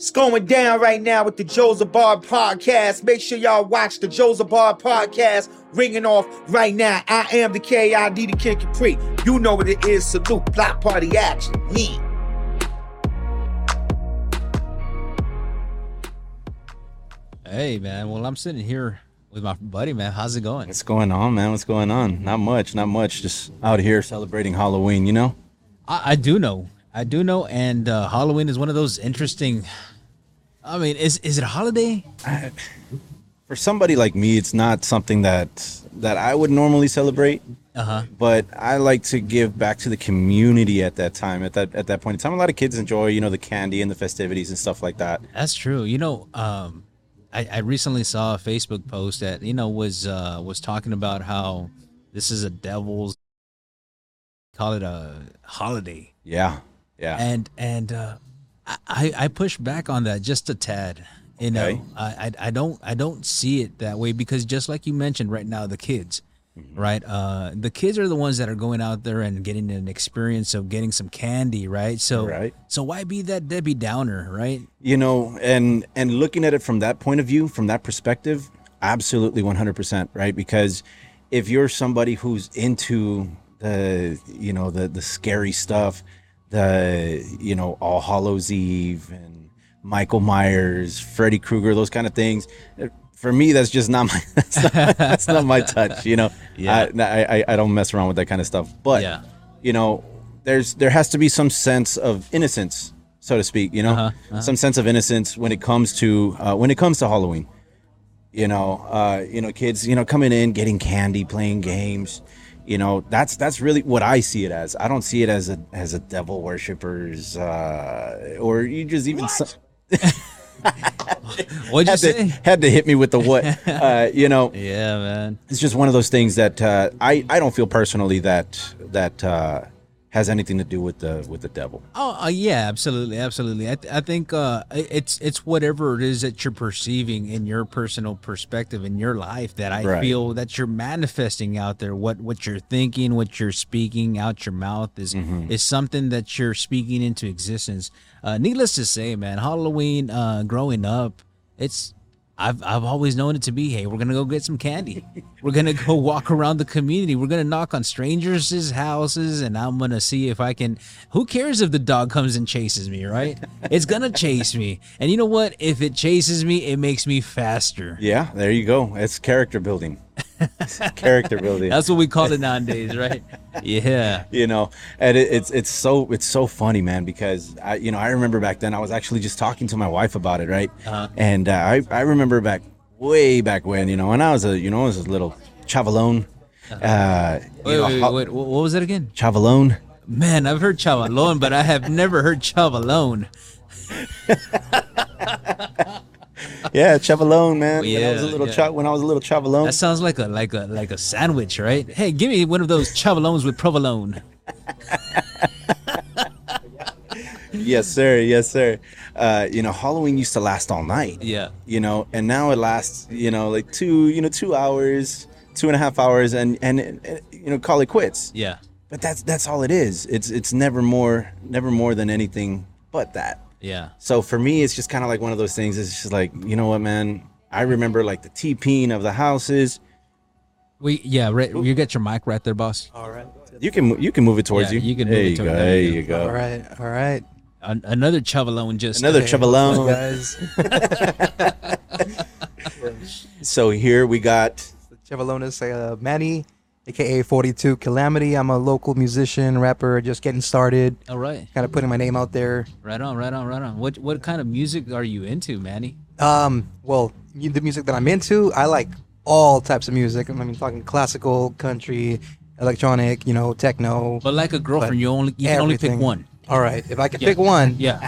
It's going down right now with the Joe Zabar podcast. Make sure y'all watch the Joe Zabar podcast ringing off right now. I am the KID, the Kid Capri. You know what it is. Salute. Block party action. Me. Hey, man. Well, I'm sitting here with my buddy, man. How's it going? What's going on, man? What's going on? Not much. Just out here celebrating Halloween, you know? I do know. And Halloween is one of those interesting. I mean, is it a holiday? For somebody like me, it's not something that I would normally celebrate. But I like to give back to the community at that time. At that point in time, a lot of kids enjoy, the candy and the festivities and stuff like that. That's true. I recently saw a Facebook post that was talking about how this is a devil's, call it a holiday. Yeah. And I push back on that just a tad. Okay. I don't see it that way because just like you mentioned right now, the kids, right? The kids are the ones that are going out there and getting an experience of getting some candy, right? So why be that Debbie Downer, right? And looking at it from that point of view, from that perspective, absolutely 100%, right? Because if you're somebody who's into the scary stuff, All Hallows Eve and Michael Myers, Freddy Krueger, those kind of things. For me, that's just not my that's not my touch. Yeah. I don't mess around with that kind of stuff. But there has to be some sense of innocence, so to speak. Some sense of innocence when it comes to Halloween. Kids, coming in, getting candy, playing games. That's really what I see it as. I don't see it as a devil worshippers or you just even. What'd you say? Had to hit me with the what? Yeah, man. It's just one of those things that I don't feel personally that has anything to do with the devil. Oh, yeah, absolutely. I think it's whatever it is that you're perceiving in your personal perspective in your life that I feel that you're manifesting out there. What you're thinking, what you're speaking out your mouth is something that you're speaking into existence. Needless to say, man, Halloween, growing up, I've always known it to be, hey, we're going to go get some candy. We're going to go walk around the community. We're going to knock on strangers' houses, and I'm going to see if I can. Who cares if the dog comes and chases me, right? It's going to chase me. And you know what? If it chases me, it makes me faster. Yeah, there you go. It's character building. Character building. That's what we call it nowadays, right? Yeah. And it's so funny, man, because I remember back then I was actually just talking to my wife about it, right? And I remember way back when, when I was a little chavalone. Wait, what was it again? Chavalone. Man, I've heard chavalone, but I have never heard chavalone. Yeah, chavalone, man. Yeah, when I was a little chavalone. That sounds like a sandwich, right? Hey, give me one of those chavalones with provolone. Yes, sir. Halloween used to last all night. Yeah. And now it lasts, like 2 hours, 2.5 hours, and call it quits. Yeah. But that's all it is. It's never more than anything but that. Yeah. So for me, it's just kind of like one of those things. It's just like, you know what, man? I remember like the TPing of the houses. You got your mic right there, boss. All right. You can move it towards you. You can move it towards There you go. All right. Another chavalone chavalone, guys. So here we got Chavalone is Manny, aka 42 Calamity. I'm a local musician, rapper, just getting started. All right. Kind of putting my name out there. Right on. What kind of music are you into, Manny? Well, the music that I'm into, I like all types of music. I mean, talking classical, country, electronic, techno. But like a girlfriend, you can only pick one. All right. If I could pick one. Yeah.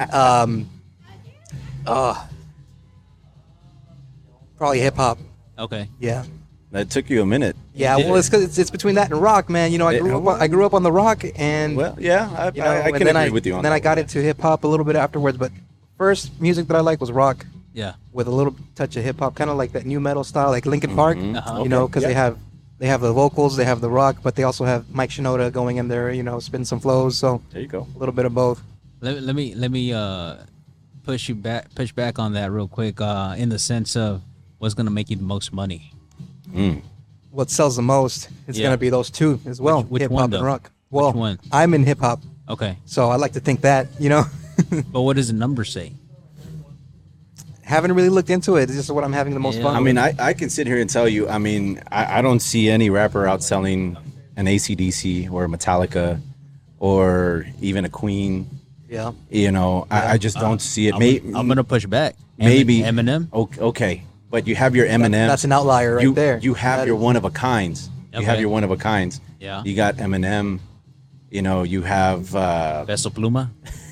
Probably hip hop. Okay. Yeah. That took you a minute. Yeah, well, it's 'cause it's between that and rock, man. I grew up on the rock, and well, yeah, I can agree with you on that. Then I got into hip hop a little bit afterwards, but first music that I liked was rock. Yeah. With a little touch of hip hop, kind of like that new metal style, like Linkin Park. Uh-huh. Because they have the vocals, they have the rock, but they also have Mike Shinoda going in there, spin some flows. So there you go. A little bit of both. Let me push back on that real quick. In the sense of what's gonna make you the most money. What sells the most? It's gonna be those two as well. Which hip one, hop though? and rock. Well, Which one? I'm in hip hop, Okay, so I like to think that, you know. but what does the number say? Haven't really looked into it. It's just what I'm having the most Yeah. fun I with. mean, I can sit here and tell you, I mean, I don't see any rapper outselling an AC/DC or a Metallica or even a Queen. Yeah. You know, I just don't see it. I'm gonna push back. Maybe Eminem. Okay, but you have your Eminem. That's an outlier right there. You have That your is- one of a kinds. You have Okay. your one of a kinds. Yeah. You got Eminem. You know, you have Peso Pluma.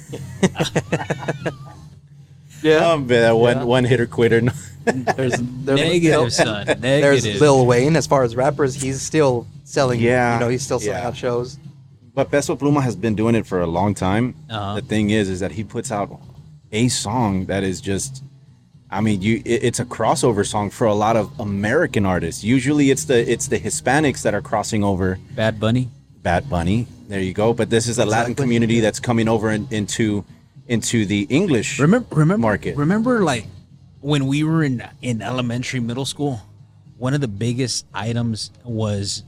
Yeah. that one hitter quitter. There's Negative, son. There's Negative. Lil Wayne. As far as rappers, he's still selling. Yeah, You know, he's still selling yeah. out shows. But Peso Pluma has been doing it for a long time. Uh-huh. The thing is that he puts out a song that is just, I mean, it's a crossover song for a lot of American artists. Usually, it's the Hispanics that are crossing over. Bad Bunny. Bad Bunny, there you go. But this is a Latin Exactly. community that's coming over into the English market. Remember, like when we were in elementary, middle school, one of the biggest items was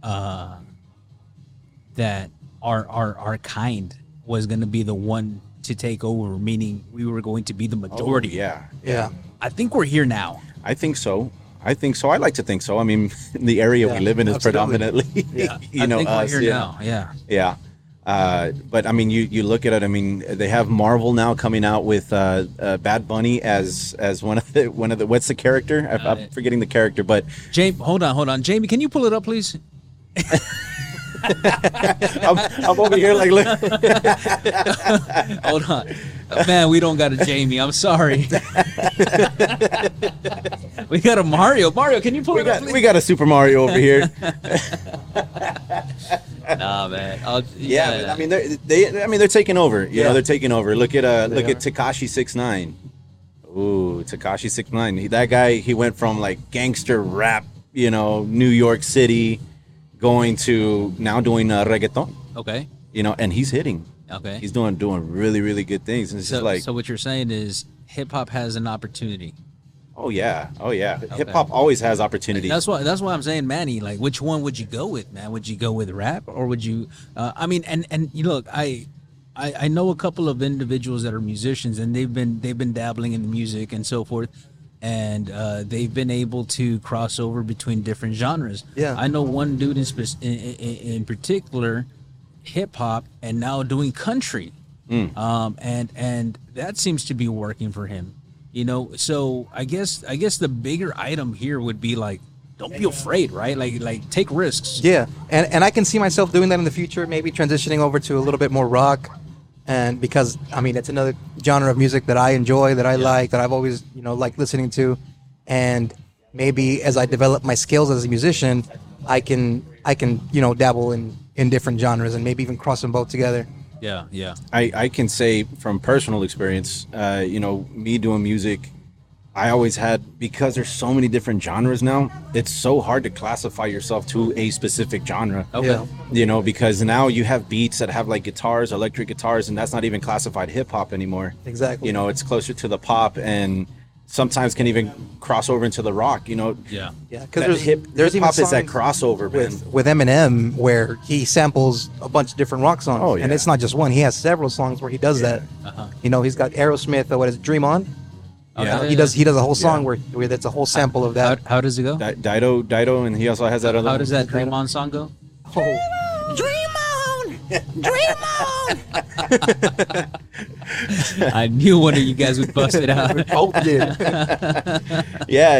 that our kind was going to be the one to take over, meaning we were going to be the majority. Yeah, Yeah. I think we're here now. I think so. I like to think so. I mean, the area we live in is absolutely. predominantly, I know, think us. we're here Yeah. now. Yeah. Yeah. But I mean, you look at it. I mean, they have Marvel now coming out with Bad Bunny as one of the what's the character? I'm forgetting the character, but Jamie, hold on. Jamie, can you pull it up, please? I'm over here like, look. Hold on. Man, we don't got a Jamie. I'm sorry. We got a Mario. Mario, can you pull it up, please? We got a Super Mario over here. Nah, man. Yeah, but, I mean they're taking over. You know, they're taking over. Look at are. Tekashi 6ix9ine. Ooh, Tekashi 6ix9ine. That guy, he went from like gangster rap, you know, New York City, going to now doing reggaeton. Okay. You know, and he's hitting. Okay. He's doing really, really good things. And it's just like, so what you're saying is hip hop has an opportunity. oh yeah. Hip hop always has opportunities. That's why I'm saying, Manny. Like, which one would you go with, man? Would you go with rap, or would you? I mean, and you look, I know a couple of individuals that are musicians, and they've been dabbling in the music and so forth, and they've been able to cross over between different genres. Yeah. I know one dude in particular, hip hop, and now doing country, and that seems to be working for him. You know, so I guess the bigger item here would be like, don't be afraid, right? Like take risks. Yeah, and I can see myself doing that in the future, maybe transitioning over to a little bit more rock, and because I mean it's another genre of music that I enjoy, that I like, that I've always liked listening to, and maybe as I develop my skills as a musician, I can dabble in different genres and maybe even cross them both together. Yeah. I can say from personal experience, me doing music, I always had, because there's so many different genres now, it's so hard to classify yourself to a specific genre. Okay. Yeah. Because now you have beats that have like guitars, electric guitars, and that's not even classified hip hop anymore. Exactly. It's closer to the pop, and sometimes can even cross over into the rock. Yeah. Yeah, That because hip there's even hop is that songs crossover, man. with Eminem where he samples a bunch of different rock songs. Oh, yeah. And it's not just one. He has several songs where he does that. He's got Aerosmith, or what is it, Dream On? Yeah. He does a whole song where that's a whole sample of that. How does it go? Dido, and he also has that other. How does that Dream On song go? I knew one of you guys would bust it out. Both did. Yeah,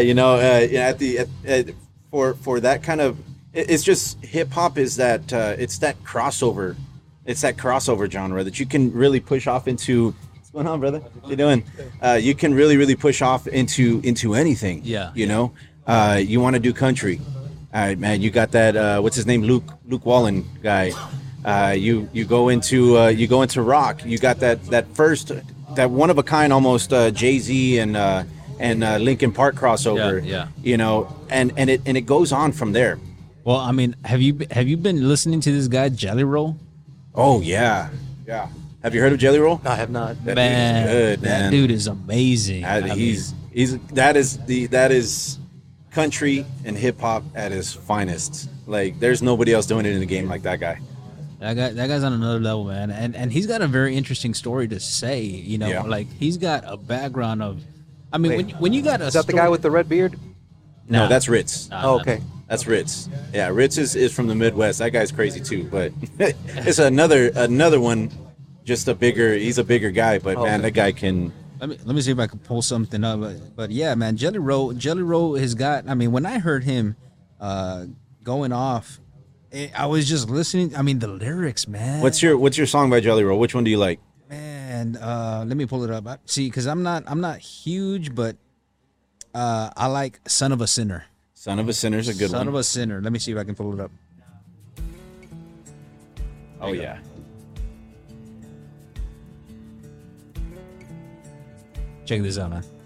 for that kind of, it's just hip hop is that it's that crossover genre that you can really push off into. What's going on, brother? What you doing? You can really push off into anything. Yeah. You want to do country. All right, man. You got that. What's his name? Luke Wallen guy. You go into rock. You got that one of a kind almost Jay-Z and Linkin Park crossover. Yeah. And it goes on from there. Well, I mean, have you been listening to this guy Jelly Roll? Oh yeah. Have you heard of Jelly Roll? I have not. That Man, dude's good, that man. dude is amazing. That is country and hip hop at his finest. Like, there's nobody else doing it in the game like that guy. That guy's on another level, man, and he's got a very interesting story to say. You know, Yeah. like he's got a background of. I mean, when you got a Is that the guy with the red beard? No, Nah. that's Ritz. Oh, okay. That's Ritz. Yeah, Ritz is from the Midwest. That guy's crazy too, but it's another one. He's a bigger guy, but man, that guy can. Let me see if I can pull something up. But yeah, man, Jelly Roll has got. I mean, when I heard him going off, I was just listening. I mean, the lyrics, man. What's your song by Jelly Roll? Which one do you like? Man, let me pull it up. See, because I'm not huge, but I like "Son of a Sinner." Son of a Sinner's a good one. Son of a Sinner. Let me see if I can pull it up. Oh yeah. Check this out, man.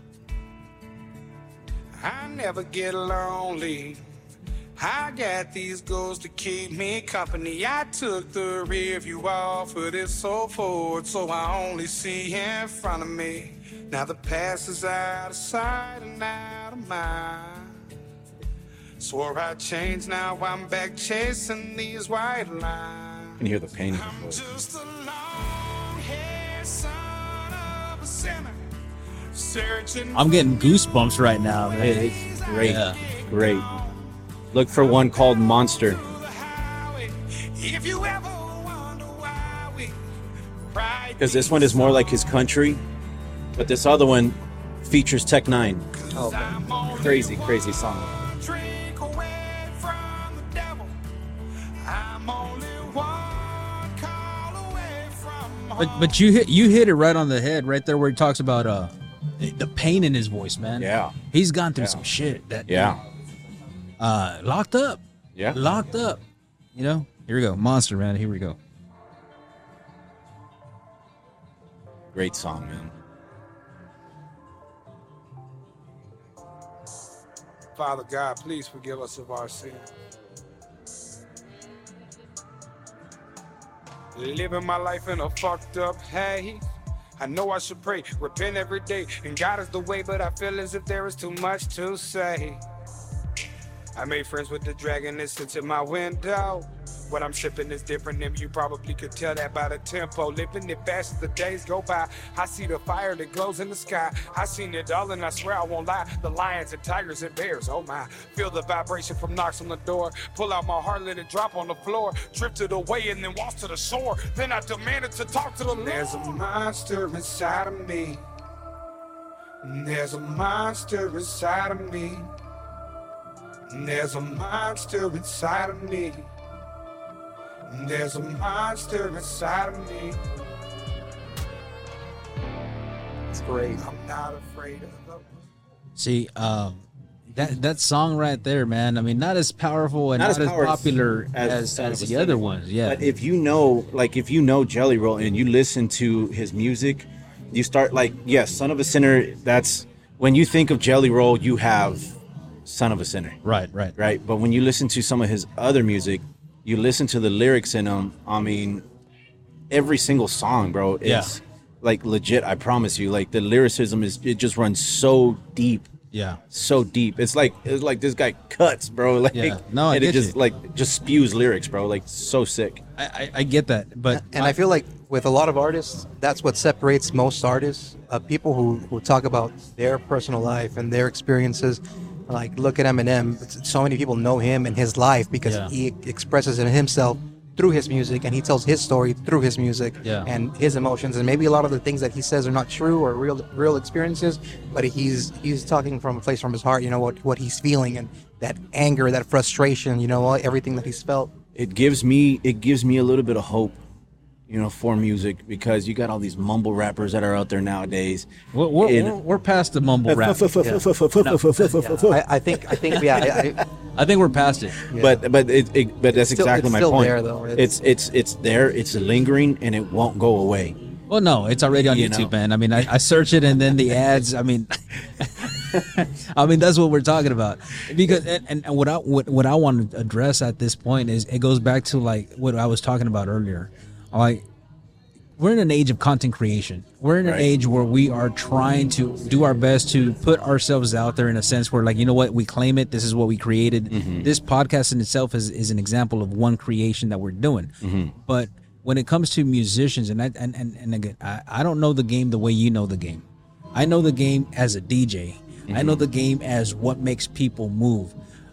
I never get lonely. I got these goals to keep me company. I took the rear view off of this so forward, so I only see in front of me. Now the past is out of sight and out of mind. Swore I'd change, now I'm back chasing these white lines. You can hear the pain in his I'm voice. just a long-haired son of a sinner, searching. I'm getting goosebumps right now, man. It's great, Yeah. great. Look for one called Monster. If you ever wonder why we cry, Because this one is more like his country, but this other one features Tech Nine. Crazy song. drink away from the devil. I'm only one call away from But you hit it right on the head right there where he talks about the pain in his voice, man. Yeah. He's gone through some shit that Yeah. locked up. Yeah. Locked up. You know? Here we go. Monster, man. Here we go. Great song, man. Father God, please forgive us of our sin. Living my life in a fucked up haze. I know I should pray, repent every day, and God is the way, but I feel as if there is too much to say. I made friends with the dragon that sits in my window. What I'm shipping is different, and you probably could tell that by the tempo. Living it fast as the days go by. I see the fire that glows in the sky. I seen it all, and I swear I won't lie. The lions and tigers and bears, oh my. Feel the vibration from knocks on the door. Pull out my heart, let it drop on the floor. Drifted away and then walked to the shore. Then I demanded to talk to the Lord. There's a monster inside of me. There's a monster inside of me. There's a monster inside of me. There's a monster inside of me. It's great. I'm not afraid of those. See, that song right there, man. I mean, not as powerful and not as popular as Son of a the Sinner. other ones. Yeah. But if you know Jelly Roll and you listen to his music, you start yes, Son of a Sinner, that's when you think of Jelly Roll, you have Son of a Sinner. Right. Right? But when you listen to some of his other music, you listen to the lyrics in them. I mean, every single song, bro, it's like legit. I promise you, like the lyricism it just runs so deep. Yeah. So deep. It's like this guy cuts, bro. Like, Yeah. No, I and it get just you. just spews lyrics, bro. Like so sick. I get that, but And I feel like with a lot of artists, that's what separates most artists. People who talk about their personal life and their experiences. Like, look at Eminem. So many people know him and his life because he expresses it himself through his music, and he tells his story through his music and his emotions. And maybe a lot of the things that he says are not true or real experiences, but he's talking from a place from his heart. You know what he's feeling, and that anger, that frustration. You know, everything that he's felt. It gives me a little bit of hope, you know, for music, because you got all these mumble rappers that are out there nowadays. we're past the mumble rap. I think yeah. I think we're past it. But that's exactly my still point. there, though. It's there. It's lingering, and it won't go away. Well, no, it's already on You YouTube, know. man. I mean, I search it, and then the ads. I mean, that's what we're talking about. Because and what I want to address at this point is it goes back to like what I was talking about earlier. Like, we're in an age of content creation. We're in an age where we are trying to do our best to put ourselves out there in a sense where, like, you know what, we claim it. This is what we created. This podcast in itself is an example of one creation that we're doing. But when it comes to musicians, and again, I don't know the game the way you know the game. I know the game as a DJ. I know the game as what makes people move.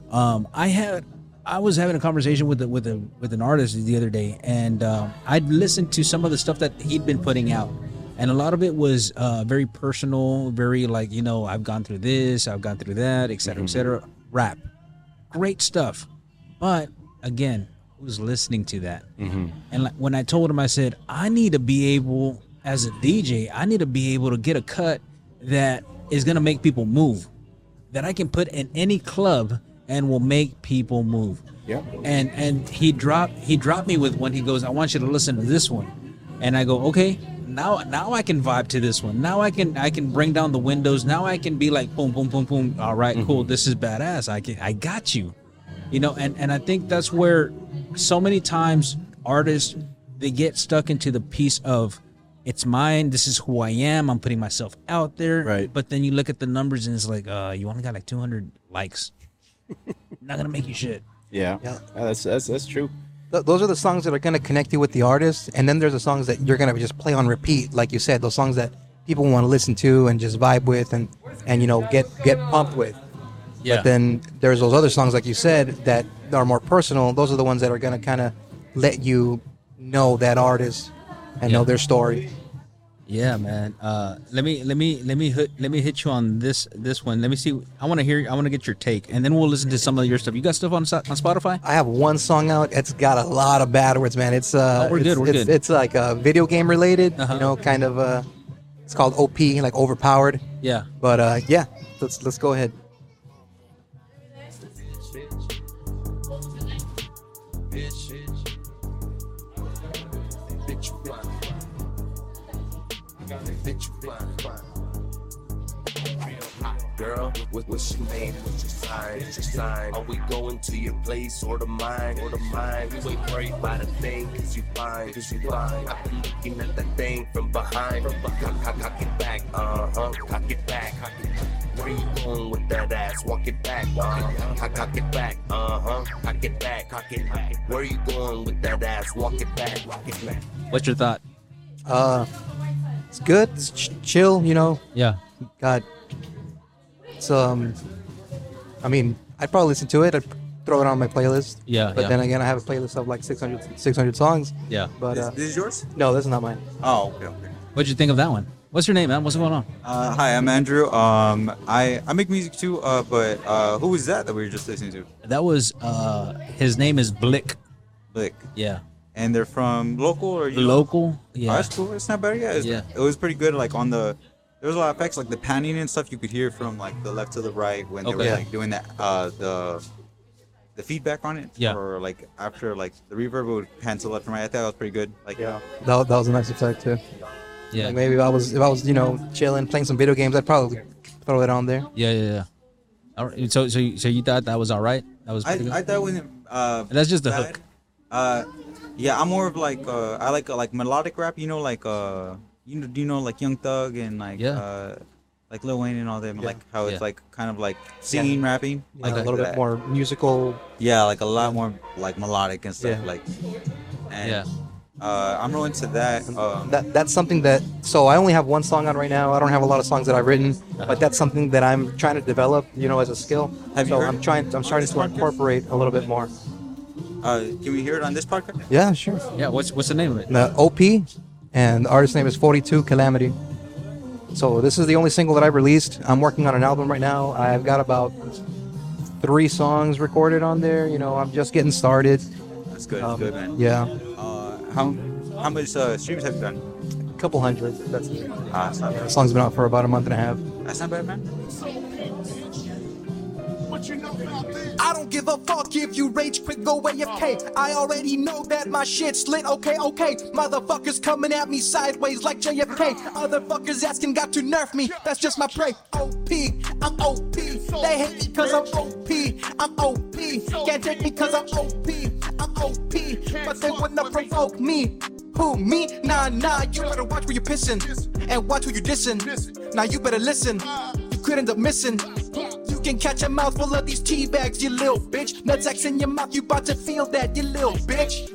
I was having a conversation with an artist the other day, and I'd listened to some of the stuff that he'd been putting out, and a lot of it was very personal, very like, you know, I've gone through this, I've gone through that, et cetera, rap, great stuff. But again, I was listening to that, and like, when I told him, I said, I need to be able, as a DJ, I need to be able to get a cut that is gonna make people move, that I can put in any club and will make people move. Yeah. And he dropped me with one. He goes, I want you to listen to this one. And I go, okay, now I can vibe to this one. Now I can bring down the windows. Now I can be like, boom, boom, boom, boom. All right, cool. This is badass. I got you. You know, and I think that's where so many times artists, they get stuck into the piece of, it's mine, this is who I am, I'm putting myself out there. Right. But then you look at the numbers and it's like, you only got like 200 likes. Not gonna make you shit. Yeah. That's true. Those are the songs that are going to connect you with the artist, and then there's the songs that you're going to just play on repeat, like you said, those songs that people want to listen to and just vibe with and you know, get pumped with. Yeah. But then there's those other songs, like you said, that are more personal. Those are the ones that are going to kind of let you know that artist and know their story. Yeah, man. Let me hit you on this one. Let me see. I want to get your take, and then we'll listen to some of your stuff. You got stuff on Spotify? I have one song out. It's got a lot of bad words, man. It's we're good. It's like video game related, you know, kind of. It's called OP, like overpowered. Yeah. But yeah, let's go ahead. Girl, what you name? What's your sign? Are we going to your place or to mine? We ain't worried about a thing, cause you fine. I've been looking at that thing from behind. Cock it back, cock it back. Where you going with that ass? Walk it back, cock it back, cock it back. Where you going with that ass? Walk it back. What's your thought? It's good. It's chill, you know. Yeah. God. It's I mean, I'd probably listen to it. I'd throw it on my playlist. Yeah. But then again, I have a playlist of like 600 songs. Yeah. But this is yours? No, this is not mine. Oh, okay. What'd you think of that one? What's your name, man? What's going on? Hi, I'm Andrew. I make music too. But who was that we were just listening to? That was his name is Blick. Blick. Yeah. And they're from local or local? Yeah. Oh, that's cool. It's not bad. Yeah. It was pretty good. Like there was a lot of effects, like the panning and stuff you could hear from like the left to the right when they were like doing that the feedback on it. Yeah. Or like after like the reverb would pan to the left and right. I thought that was pretty good. Like that was a nice effect too. Yeah. Like maybe if I was you know, chilling, playing some video games, I'd probably throw it on there. Yeah. All right. So you thought that was all right? That was pretty good? I thought it wasn't that's just the bad. hook. Yeah, I'm more of like I like melodic rap, you know, like do you know like Young Thug and like Lil Wayne and all them, like how it's like kind of like singing, rapping, like a little bit more musical. Yeah, like a lot more like melodic and stuff, I'm really into that. That's something that. So I only have one song on right now. I don't have a lot of songs that I've written, but that's something that I'm trying to develop, you know, as a skill. I'm starting to incorporate a little bit more. Can we hear it on this podcast? Yeah, sure. Yeah, what's the name of it? The OP, and the artist's name is 42 Calamity. So this is the only single that I've released. I'm working on an album right now. I've got about 3 songs recorded on there. You know, I'm just getting started. That's good. That's good, man. Yeah. How much streams have you done? A couple hundred. That's it. That's not bad. The song's been out for about a month and a half. That's not bad, man. I don't give a fuck if you rage quit, go AFK. I already know that my shit's lit, okay. Motherfuckers coming at me sideways like JFK. Other fuckers asking got to nerf me, that's just my prey. OP, I'm OP. They hate me cause I'm OP. I'm OP. Can't take me cause I'm OP. I'm OP. But they wouldn't provoke me. Who, me? Nah, you better watch where you're pissing. And watch who you're dissing. Now you better listen. You could end up missing. You can catch a mouthful of these tea bags, you little bitch. Nutsacks in your mouth, you about to feel that, you little bitch.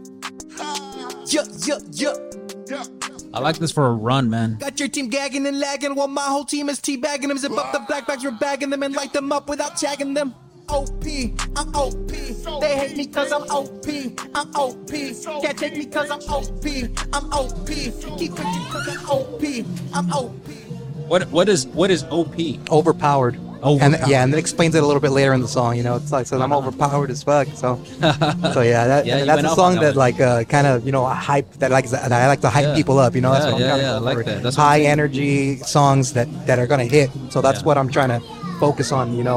Yeah. I like this for a run, man. Got your team gagging and lagging while my whole team is teabagging them. Zip up the black bags, we're bagging them and light them up without tagging them. OP, I'm OP. They hate me cause I'm OP. I'm OP. Can't take me cause I'm OP. I'm OP. Keep bitching cause I'm OP. I'm OP. What is OP? Overpowered. And then explains it a little bit later in the song. You know, it's like, so I'm overpowered as fuck. So that's a song that like kind of, you know, hype that I like to hype people up. You know, that's what I'm trying to I like that. That's high energy songs that are gonna hit. So that's what I'm trying to focus on. You know,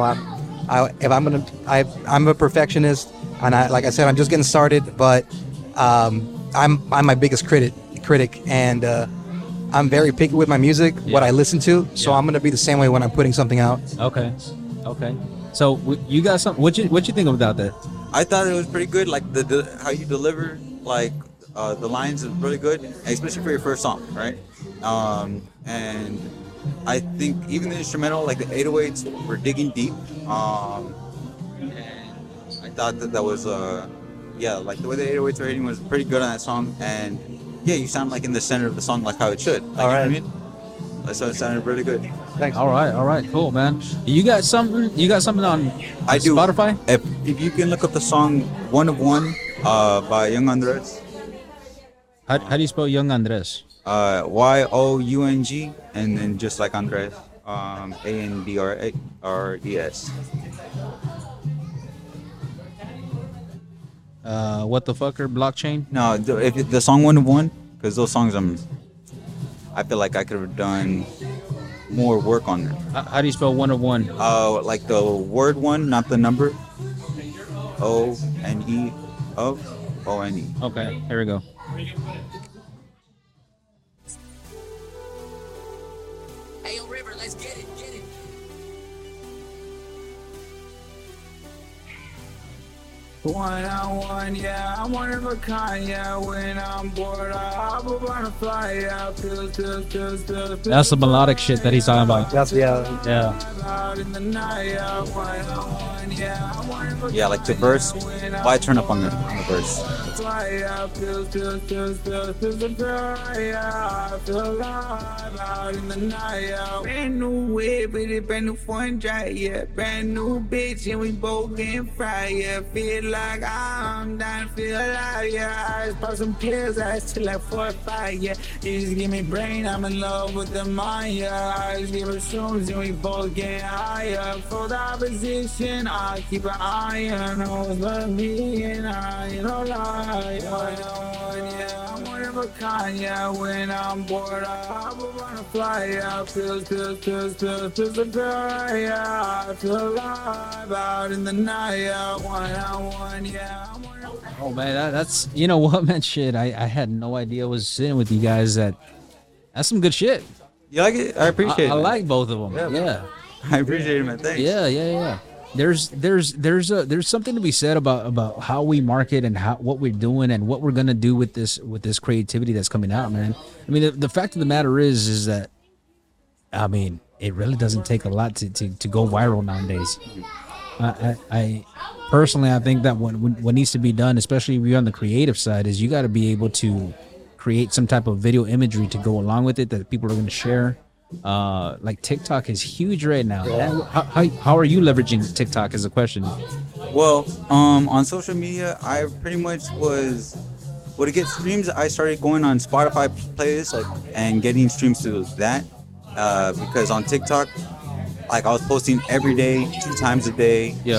I'm a perfectionist, and like I said, I'm just getting started. But I'm my biggest critic, and I'm very picky with my music, what I listen to. So I'm gonna be the same way when I'm putting something out. Okay. So you got something? What you think about that? I thought it was pretty good. Like the how you deliver like the lines is really good, especially for your first song, right? And I think even the instrumental, like the 808s, were digging deep. And I thought that was like the way the 808s were hitting was pretty good on that song. And yeah, you sound like in the center of the song, like how it should. Like, all right. You know what I mean? So it sounded really good. Thanks. All right, cool, man. You got something on I do. Spotify? If you can look up the song "One of One" by Young Andres. How do you spell Young Andres? Young, and then just like Andres, Andres. What the fucker? Blockchain? No, if the song "One of One," because those songs I feel like I could have done more work on them. How do you spell 1 of 1? Like the word one, not the number. O-N-E of O-N-E. Okay, here we go. Hey, yo, River, let's get it. One on one, yeah, I'm one of a kind, yeah. When I'm bored, I hop up on a fly, yeah. That's the melodic shit that he's talking about. That's yeah. Yeah, like the verse. Why turn up on the verse? Brand new whip, brand new fun drive, yeah. Brand new bitch, and we both getting fried, yeah. Feel like I'm down to feel alive, yeah. I just pop some pills, I just chill like 4 or 5, yeah. You just give me brain, I'm in love with the mind, yeah. I just give her shrooms and we both get higher. For the opposition, I keep an eye on who's love me and I ain't no lie, yeah. I'm one of a kind, yeah. When I'm bored, I hop up on a fly, yeah. Pills, yeah. I feel alive out in the night, yeah. One on one, yeah. Oh man, that's you know what, man, shit. I had no idea I was sitting with you guys. That's some good shit. You like it? I appreciate it. I like both of them. Yeah. I appreciate it, man. Thanks. Yeah. There's something to be said about how we market and what we're doing and what we're gonna do with this creativity that's coming out, man. I mean, the fact of the matter is that, I mean, it really doesn't take a lot to go viral nowadays. I personally, I think that what needs to be done, especially if you're on the creative side, is you got to be able to create some type of video imagery to go along with it that people are going to share. Like TikTok is huge right now. How are you leveraging TikTok is a question. Well, on social media, I pretty much was, to get streams, I started going on Spotify playlists and getting streams to that, because on TikTok, like I was posting every day, 2 times a day. Yeah.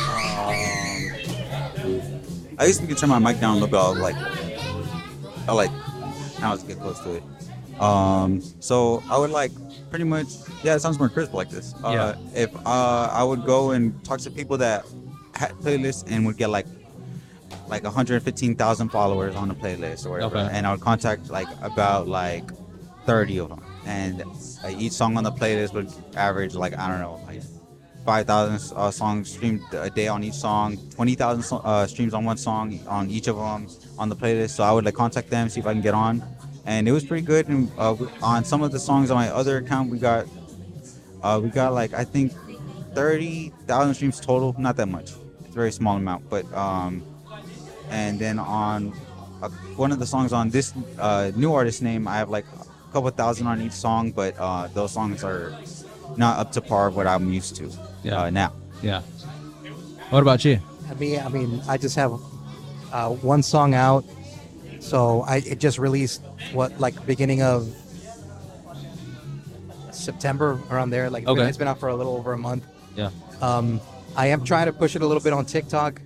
I used to turn my mic down a little bit. I like now let's get close to it. So I would like pretty much, it sounds more crisp like this. If I would go and talk to people that had playlists and would get like 115,000 followers on the playlist or whatever, and I would contact about 30 of them, and each song on the playlist would average 5,000 songs streamed a day on each song, 20,000 streams on one song on each of them on the playlist. So I would like contact them, see if I can get on, and it was pretty good. And on some of the songs on my other account, we got like I think 30,000 streams total. Not that much. It's a very small amount, but and then on one of the songs on this new artist name, I have like a couple thousand on each song, but those songs are not up to par of what I'm used to now. Yeah. What about you? I mean, I just have one song out, so it just released beginning of September, around there. Like okay. It's been out for a little over a month. Yeah. I am trying to push it a little bit on TikTok,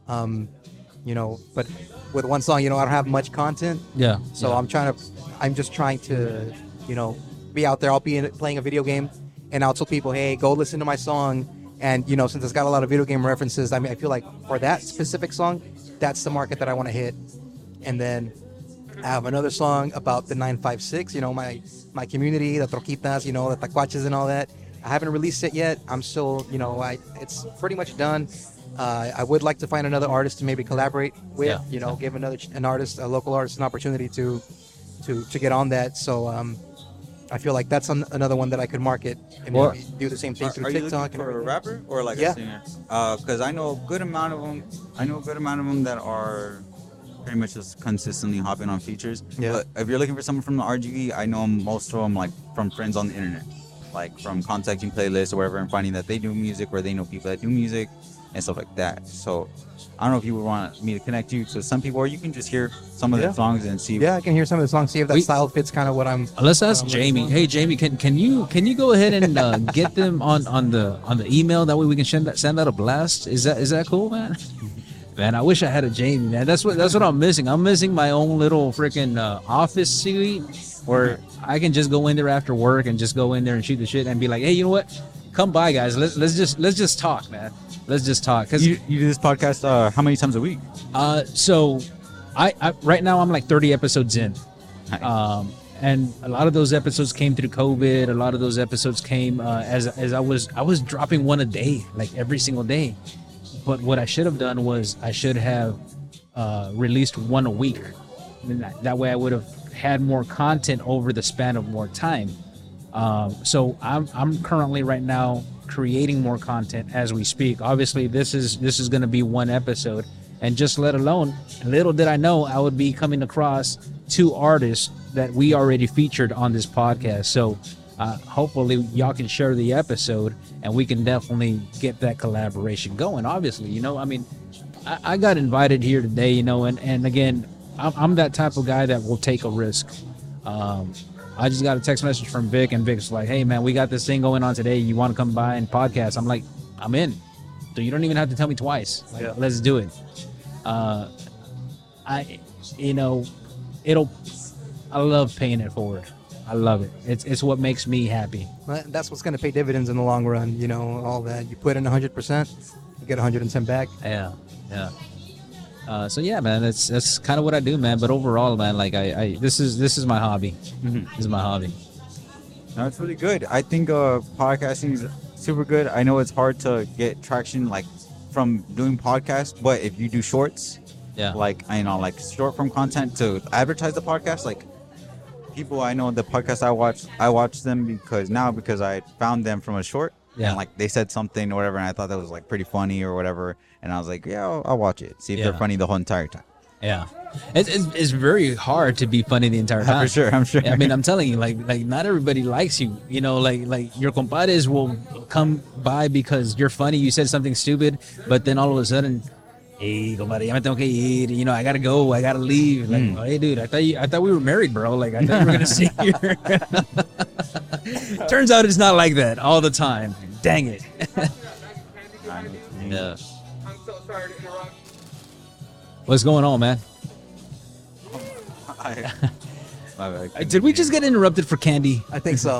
but with one song, I don't have much content. Yeah. So I'm just trying to, be out there. I'll be playing a video game, and I'll tell people, hey, go listen to my song. And, since it's got a lot of video game references, I feel like for that specific song, that's the market that I want to hit. And then I have another song about the 956, my community, the troquitas, the tacuaches and all that. I haven't released it yet. I'm still, it's pretty much done. I would like to find another artist to maybe collaborate with, give a local artist, an opportunity to get on that. So, I feel like that's another one that I could market and maybe do the same thing through TikTok. Are you looking for a rapper or like a singer? Because I know a good amount of them. That are pretty much just consistently hopping on features. Yeah. But if you're looking for someone from the RGV, I know most of them like from friends on the internet, like from contacting playlists or whatever, and finding that they do music or they know people that do music and stuff like that. So I don't know if you would want me to connect you to some people, or you can just hear some of the songs and see. Yeah, I can hear some of the songs, see if that style fits kind of what I'm. Let's ask Jamie. Hey, Jamie, can you go ahead and get them on the email? That way we can send out a blast. Is that cool, man? Man, I wish I had a Jamie, man. That's what I'm missing. I'm missing my own little freaking office suite where I can just go in there after work and just go in there and shoot the shit and be like, hey, you know what? Come by, guys. Let's just talk, man. Let's just talk. Cause you do this podcast how many times a week? So I right now I'm like 30 episodes in. Nice. And a lot of those episodes came through COVID. A lot of those episodes came as I was dropping one a day, like every single day. But what I should have done was I should have released one a week. And that way I would have had more content over the span of more time. So I'm currently right now creating more content as we speak. Obviously, this is going to be one episode, and just little did I know I would be coming across two artists that we already featured on this podcast. So hopefully y'all can share the episode, and we can definitely get that collaboration going. Obviously, I got invited here today, and again, I'm that type of guy that will take a risk. I just got a text message from Vic, and Vic's like, hey, man, we got this thing going on today. You want to come by and podcast? I'm like, I'm in. So you don't even have to tell me twice. Let's do it. I love paying it forward. I love it. It's what makes me happy. Well, that's what's going to pay dividends in the long run. All that. You put in 100%, you get 110 back. Yeah. So yeah, man, that's kind of what I do, man. But overall, man, like this is my hobby. Mm-hmm. This is my hobby. No, it's really good. I think podcasting is super good. I know it's hard to get traction like from doing podcasts, but if you do shorts, like short form content to advertise the podcast, like people I know the podcast I watch them because I found them from a short. Yeah. And like they said something or whatever, and I thought that was like pretty funny or whatever, and I was like, yeah, I'll watch it, see if they're funny the whole entire time. Yeah, it's very hard to be funny the entire time. I'm sure. I mean, I'm telling you, like not everybody likes you. Like your compadres will come by because you're funny. You said something stupid, but then all of a sudden, hey, compadre, ya me tengo que ir. I gotta go. I gotta leave. Like, hey, dude, I thought we were married, bro. Like, I thought you were gonna sit here. Turns out it's not like that all the time. Dang it. Yeah. I'm so sorry to interrupt. What's going on, man? Did we just get interrupted for candy? I think so.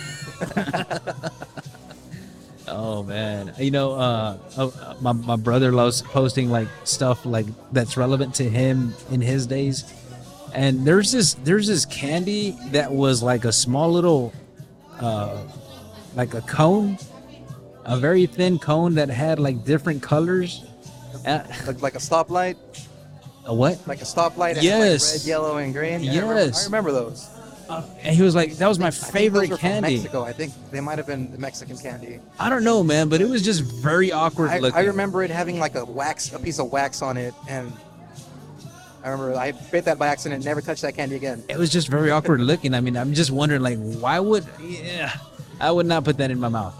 Oh man, my brother loves posting like stuff like that's relevant to him in his days, and there's this candy that was like a small little like a cone, a very thin cone that had like different colors. Like a stoplight. A what? Like a stoplight. And Yes. like red, yellow, and green. Yeah, Yes. I remember those. And he was like, that was my I think favorite those were from candy. Mexico. I think they might have been the Mexican candy. I don't know, man, but it was just very awkward looking. I remember it having like a piece of wax on it, and I remember I bit that by accident and never touched that candy again. It was just very awkward looking. I mean, I'm just wondering, like, why would? Yeah, I would not put that in my mouth.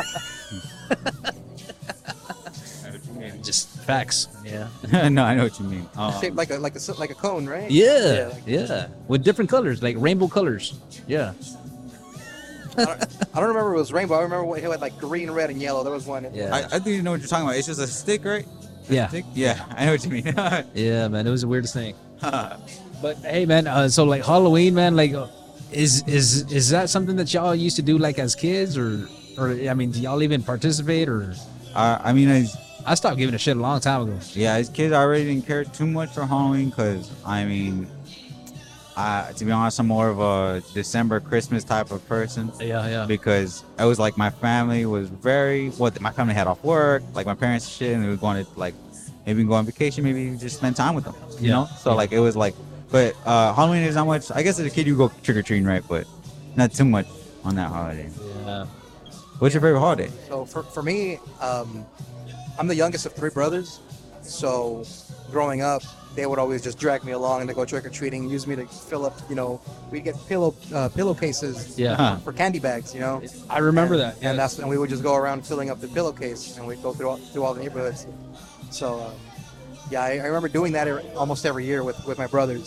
Just facts. Yeah. No, I know what you mean. Shaped like a cone, right? Yeah. like- Yeah. With different colors, like rainbow colors. Yeah. I don't remember it was rainbow. I remember it had like green, red, and yellow. There was one. Yeah. I think you know what you're talking about. It's just a stick, right? Yeah. Stick? Yeah, I know what you mean. Yeah, man. It was the weirdest thing. But hey, man. So like Halloween, man. Like, is that something that y'all used to do like as kids, or I mean, do y'all even participate, or? I mean, I stopped giving a shit a long time ago. yeah, as kids, I already didn't care too much for Halloween because, I mean, to be honest, I'm more of a December, Christmas type of person. Yeah. Because it was like my family was my family had off work, like my parents and shit, and we wanted like maybe go on vacation, maybe just spend time with them, you know? So like it was like, but Halloween is not much. I guess as a kid you go trick-or-treating, right? But not too much on that holiday. Yeah. What's your favorite holiday? So for me, I'm the youngest of 3 brothers. So growing up, they would always just drag me along and they go trick or treating, use me to fill up. You know, we get pillowcases. Yeah. For candy bags. You know. I remember and, that. Yeah. And we would just go around filling up the pillowcase, and we'd go through all the neighborhoods. So I remember doing that almost every year with my brothers.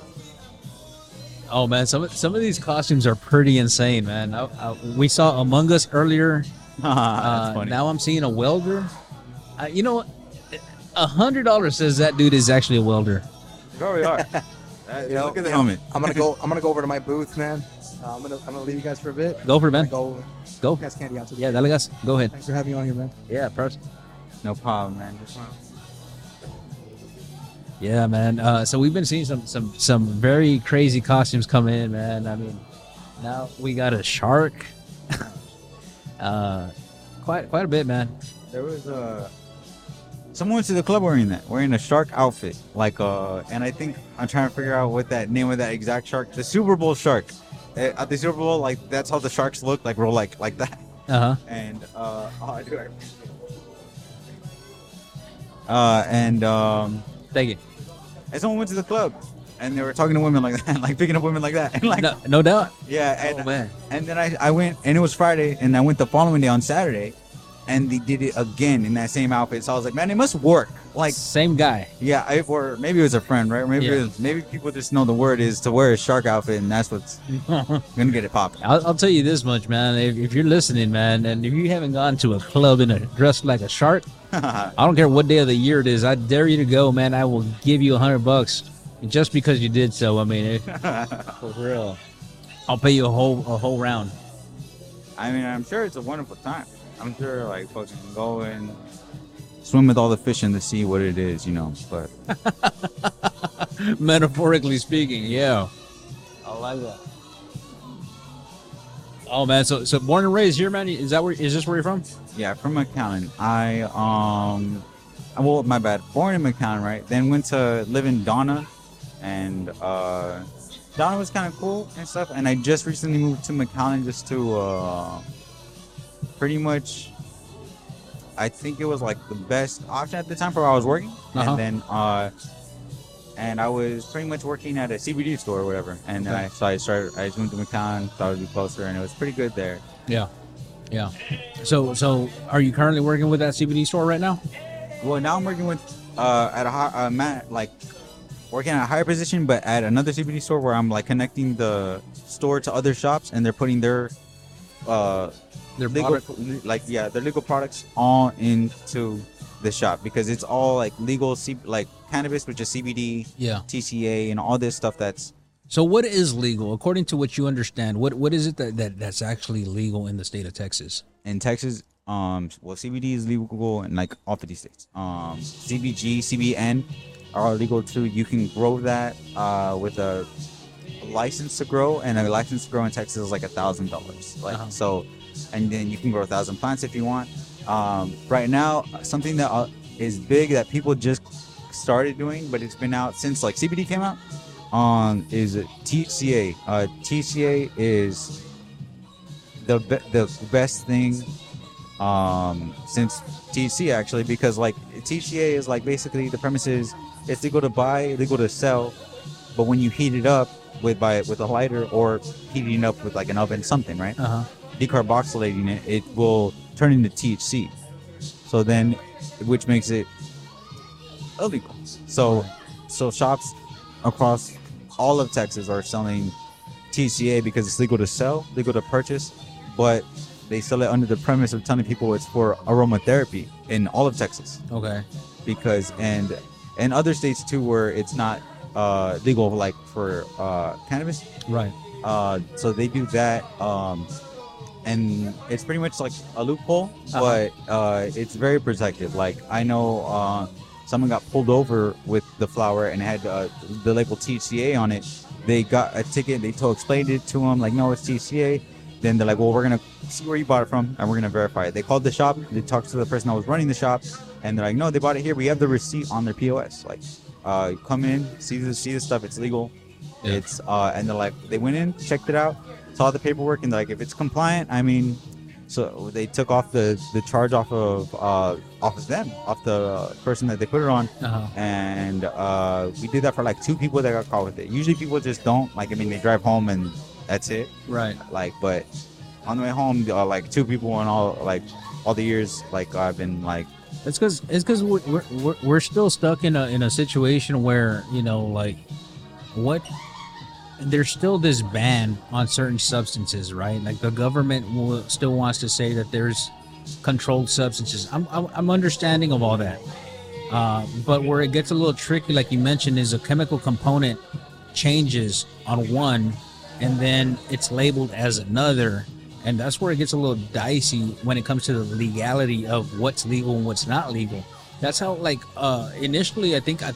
Oh man, some of these costumes are pretty insane, man. We saw Among Us earlier. That's funny. Now I'm seeing a welder. You know what? $100 says that dude is actually a welder. There we are. You know, Look at the helmet. I'm gonna go over to my booth, man. I'm gonna leave you guys for a bit. Go for it, man. Go. Go. Guys, candy out to the Yeah, dale gas. Go ahead. Thanks for having me on here, man. Yeah, pros. No problem, man. Yeah, man. So we've been seeing some very crazy costumes come in, man. I mean, now we got a shark. Quite a bit, man. There was someone went to the club wearing a shark outfit, like and I think I'm trying to figure out what that name of that exact shark. The Super Bowl shark. At the Super Bowl, like that's how the sharks look, like roll like that. Uh huh. And Thank you. and someone went to the club and they were talking to women like that, like picking up women like that, and like No doubt. yeah. And, Oh, man. And then I went, and it was Friday, and I went the following day on Saturday, and they did it again in that same outfit. So I was like, man, it must work. Like, Same guy. yeah, or maybe it was a friend, right? Or maybe Yeah. maybe people just know the word is to wear a shark outfit, and that's what's gonna get it popping. I'll tell you this much, man. If you're listening, man, and if you haven't gone to a club dressed like a shark, I don't care what day of the year it is. I dare you to go, man. I will give you $100 just because you did so. I mean, for real. I'll pay you a whole round. I mean, I'm sure it's a wonderful time. I'm sure like folks can go and swim with all the fish in the sea, what it is, you know. But Metaphorically speaking, yeah. I like that. Oh man, so born and raised here, man. Is this where you're from? yeah, from McAllen. Well, my bad. Born in McAllen, right? Then went to live in Donna, and Donna was kind of cool and stuff. And I just recently moved to McAllen just to pretty much, I think it was like the best option at the time for where I was working. Uh-huh. And then and I was pretty much working at a CBD store or whatever. And then I just moved to McAllen, thought it would be closer, and it was pretty good there. Yeah. So are you currently working with that CBD store right now? Well, now I'm working with at a working at a higher position, but at another CBD store where I'm like connecting the store to other shops, and they're putting their legal, their legal products all into the shop, because it's all like legal, like cannabis, which is CBD, Yeah. TCA, and all this stuff that's. So what is legal according to what you understand? What is it that's actually legal in the state of Texas? In Texas, well, CBD is legal in like all 50 states. CBG, CBN are legal too. You can grow that with a license to grow, and a license to grow in Texas is like $1,000. Like so, and then you can grow 1,000 plants if you want. Right now, something that is big that people just started doing, but it's been out since like CBD came out, is TCA. TCA is the best thing since THC, actually, because like TCA is like basically the premise is it's legal to buy, legal to sell, but when you heat it up with a lighter or heating it up with like an oven, something, right? Decarboxylating it, it will turn into THC. So then, which makes it illegal. So shops across all of Texas are selling TCA because it's legal to sell, legal to purchase, but they sell it under the premise of telling people it's for aromatherapy in all of Texas. Okay. Because and other states too where it's not legal, like for cannabis. Right. So they do that, and it's pretty much like a loophole, but it's very protective. Like I know someone got pulled over with the flower and had the label TCA on it. They got a ticket. They explained it to them like, no, it's TCA. Then they're like, well, we're gonna see where you bought it from, and we're gonna verify it. They called the shop. They talked to the person that was running the shop, and they're like, no, they bought it here. We have the receipt on their POS. Like, come in, see the stuff. It's legal. Yeah. It's and they're like, they went in, checked it out, saw the paperwork, and they're like, if it's compliant, I mean, so they took off the charge off of them, off the person that they put it on, and we did that for like 2 people that got caught with it. Usually people just don't, like, I mean, they drive home and that's it. Right. Like, but on the way home, like 2 people in all the years, like I've been like. It's because we're still stuck in a situation where, you know, like there's still this ban on certain substances, right? Like the government still wants to say that there's controlled substances. I'm understanding of all that, but where it gets a little tricky, like you mentioned, is a chemical component changes on one, and then it's labeled as another, and that's where it gets a little dicey when it comes to the legality of what's legal and what's not legal. That's how, like, initially, I think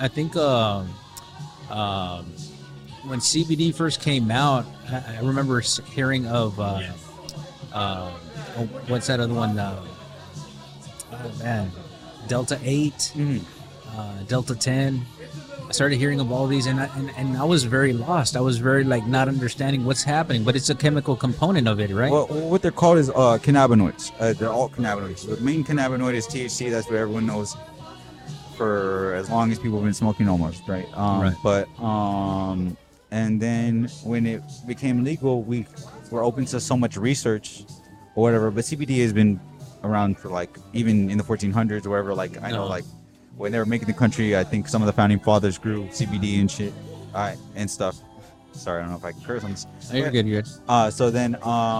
when CBD first came out, I remember hearing of what's that other one? Delta 8, Delta 10. I started hearing of all these, and I was very lost. I was very like not understanding what's happening, but it's a chemical component of it, right? Well, what they're called is cannabinoids. They're all cannabinoids. The main cannabinoid is THC. That's what everyone knows for as long as people have been smoking, almost, right? Right. But and then when it became legal, we were open to so much research or whatever. But CBD has been around for like even in the 1400s or whatever. Like I know, like when they were making the country, I think some of the founding fathers grew CBD and shit, and stuff. Sorry, I don't know if I can curse on this. You're good. You're good. So then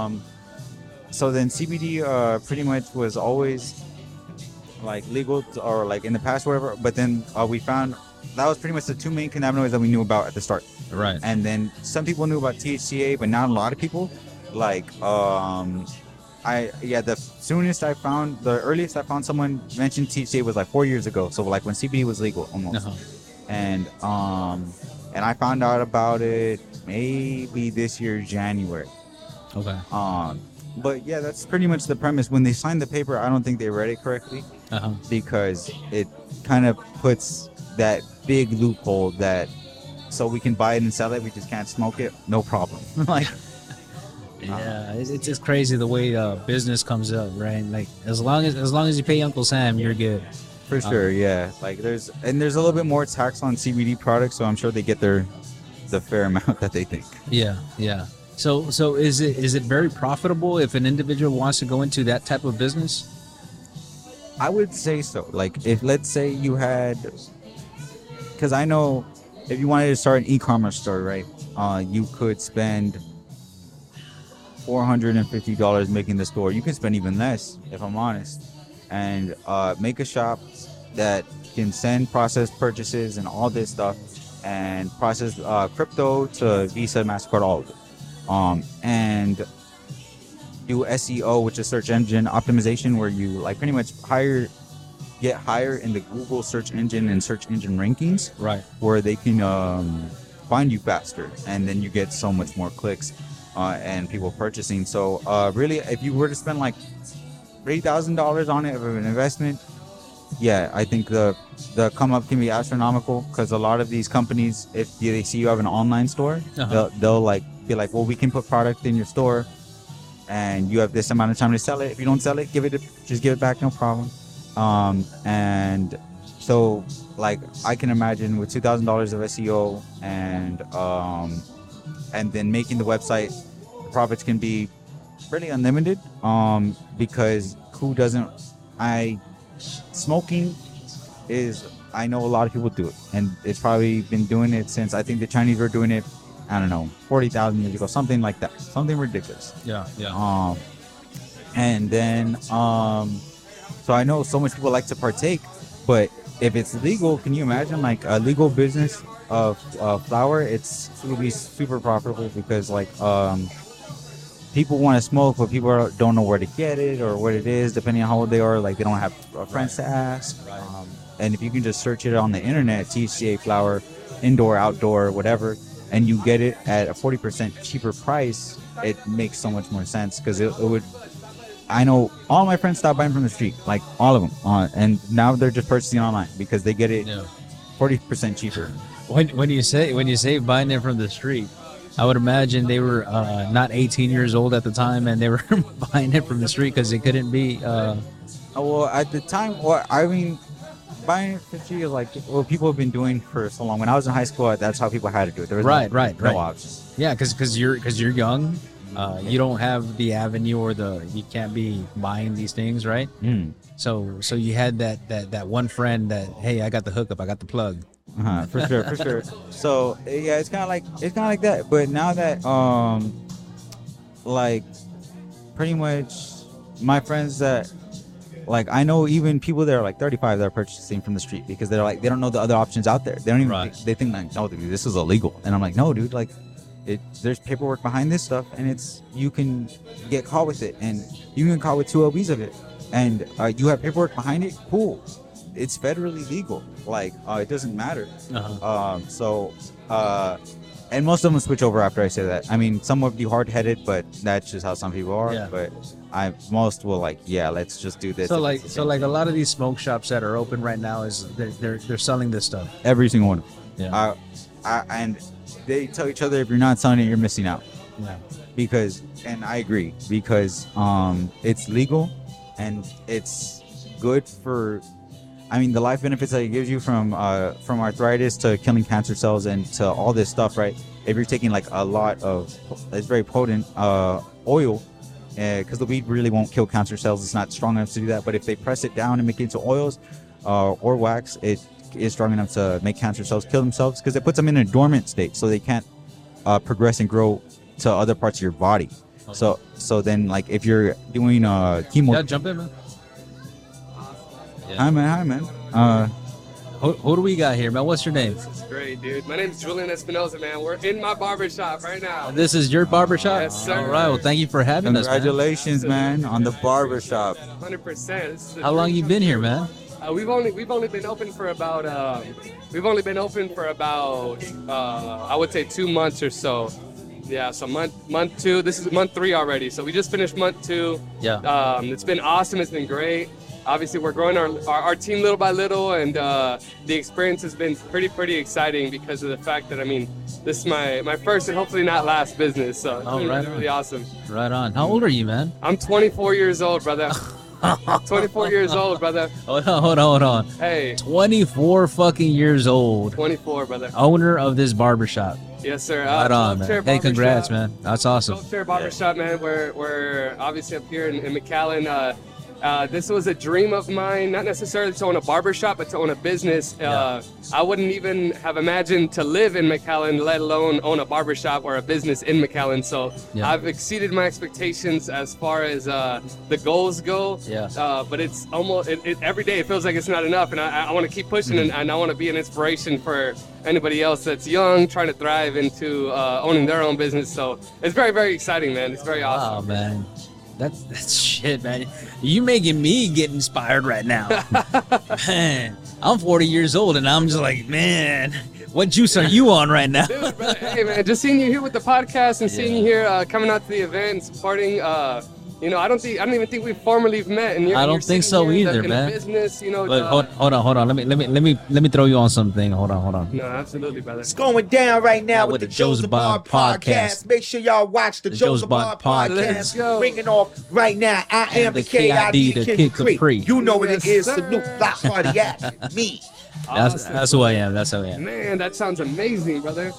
CBD pretty much was always like legal or like in the past, or whatever. But then we found that was pretty much the 2 main cannabinoids that we knew about at the start. Right. And then some people knew about THCA, but not a lot of people. Like the earliest I found someone mentioned THCA was like 4 years ago. So like when CBD was legal almost. And I found out about it maybe this year, January. Okay. But yeah, that's pretty much the premise. When they signed the paper, I don't think they read it correctly, because it kind of puts that big loophole that so we can buy it and sell it, we just can't smoke it, no problem. Like, yeah, it's just crazy the way business comes up, right? Like as long as you pay Uncle Sam, you're good. For sure, yeah. Like there's a little bit more tax on CBD products, so I'm sure they get the fair amount that they think. Yeah. So is it very profitable if an individual wants to go into that type of business? I would say so. Like if let's say you had, because I know if you wanted to start an e-commerce store, right? You could spend $450 making the store. You could spend even less, if I'm honest, and make a shop that can send processed purchases and all this stuff, and process crypto to Visa, MasterCard, all of it. And do SEO, which is search engine optimization, where you like pretty much get higher in the Google search engine and search engine rankings, right? Where they can find you faster, and then you get so much more clicks and people purchasing. So really, if you were to spend like $3,000 on it of an investment, yeah, I think the come up can be astronomical, because a lot of these companies, if they see you have an online store, they'll like be like, well, we can put product in your store and you have this amount of time to sell it. If you don't sell it, just give it back, no problem. And so like I can imagine with $2,000 of SEO and then making the website, the profits can be really unlimited, because who doesn't? Smoking is, I know a lot of people do it, and it's probably been doing it since, I think the Chinese were doing it, I don't know, 40,000 years ago, something like that, something ridiculous. Yeah. And then so I know so much people like to partake, but if it's legal, can you imagine like a legal business of flower? It will be super profitable, because like people want to smoke, but people don't know where to get it or what it is, depending on how old they are. Like they don't have friends to ask. And if you can just search it on the internet, THCA flower, indoor, outdoor, whatever, and you get it at a 40% cheaper price, it makes so much more sense, because it would. I know all my friends stop buying from the street, like all of them, and now they're just purchasing online because they get it 40% cheaper. When you say buying it from the street, I would imagine they were not 18 years old at the time, and they were buying it from the street because they couldn't be. Well, at the time, I mean, buying it from the street is like people have been doing for so long. When I was in high school, that's how people had to do it. There was no options. Yeah, because you're young. You don't have the avenue or you can't be buying these things, right? So you had that one friend that, hey, I got the hookup, I got the plug. For sure. So yeah, it's kind of like that. But now that like pretty much my friends that like I know, even people that are like 35 that are purchasing from the street, because they're like, they don't know the other options out there. They don't even they think like, no, dude, this is illegal. And I'm like, no, dude, like there's paperwork behind this stuff, and you can get caught with it, and you can get caught with 2 LBs of it, and you have paperwork behind it. Cool, it's federally legal. Like it doesn't matter. And most of them switch over after I say that. I mean, some will be hard-headed, but that's just how some people are. Yeah. But most will like, yeah, let's just do this. So like a lot of these smoke shops that are open right now they're selling this stuff. Every single one. Yeah. And they tell each other, if you're not selling it, you're missing out. Yeah. And I agree, because it's legal and it's good for. I mean, the life benefits that it gives you from arthritis to killing cancer cells and to all this stuff, right? If you're taking like a lot of, it's very potent oil, because the weed really won't kill cancer cells. It's not strong enough to do that. But if they press it down and make it into oils or wax, it is strong enough to make cancer cells kill themselves, because it puts them in a dormant state, so they can't progress and grow to other parts of your body. Okay. So then, like, if you're doing chemo, yeah, jump in, man. Yeah. Hi man. Who do we got here, man? What's your name? This is great, dude. My name's Julian Espinoza, man. We're in my barbershop right now. This is your barbershop? Yes, sir. All right. Well, thank you for having us. Congratulations, man, on the barbershop. 100%. How long you been here, man? We've only been open for about I would say 2 months or so. Yeah, so month 2. This is month 3 already. So we just finished month 2. Yeah. It's been awesome. It's been great. Obviously, we're growing our team little by little, and the experience has been pretty exciting because of the fact that, I mean, this is my first and hopefully not last business. So it's been really awesome. Right on. How old are you, man? I'm 24 years old, brother. 24 years old, brother. Hold on. Hey. 24 fucking years old. 24, brother. Owner of this barbershop. Yes, sir. Right on, man. Hey, congrats, man. That's awesome. Love Chair Barbershop, man. We're obviously up here in McAllen. This was a dream of mine, not necessarily to own a barbershop, but to own a business. I wouldn't even have imagined to live in McAllen, let alone own a barbershop or a business in McAllen. So I've exceeded my expectations as far as the goals go. But it's almost every day it feels like it's not enough, and I want to keep pushing, and I want to be an inspiration for anybody else that's young, trying to thrive into owning their own business. So it's very, very exciting, man. It's very awesome. Wow, man. That's shit, man. You making me get inspired right now. Man, I'm 40 years old, and I'm just like, man, what juice are you on right now? Dude, brother, hey, man, just seeing you here with the podcast and seeing you here coming out to the event and supporting You know, I don't even think we've formally met. And I don't think so either, in man. The business, you know. Look, hold on. Let me throw you on something. Hold on. No, absolutely, brother. It's going down right now with the Josabod podcast. Make sure y'all watch the Josabod Let's go. podcast. Ringing off right now. I am the KID, the Kid Capri. You know what it is. Salute, Block Party at me. That's who I am. That's who I am. Man, that sounds amazing, brother.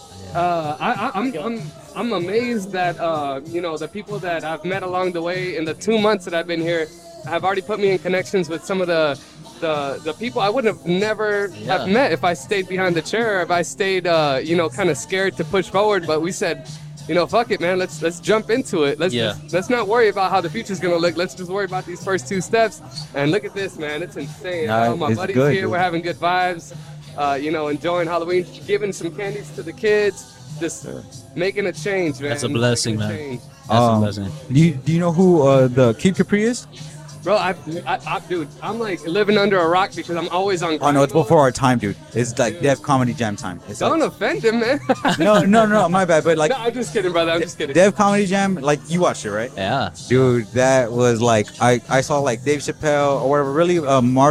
I'm amazed that you know, the people that I've met along the way in the 2 months that I've been here have already put me in connections with some of the people I would have never have met if I stayed behind the chair, or if I stayed you know, kind of scared to push forward. But we said, you know, fuck it, man. Let's jump into it. Let's not worry about how the future's gonna look. Let's just worry about these first 2 steps. And look at this, man. It's insane. My buddies good, here. Dude. We're having good vibes. You know, enjoying Halloween, giving some candies to the kids, just making a change, man. That's a blessing, man. That's a blessing. Do you know who the Kid Capri is? Bro, dude, I'm like living under a rock because I'm always on. Oh no, it's before our time, dude. It's like Def Comedy Jam time. It's don't offend him, man. no, my bad. But like, no, I'm just kidding, brother. I'm just kidding. Def Comedy Jam, like you watched it, right? Yeah. Dude, that was like I saw like Dave Chappelle or whatever. Really,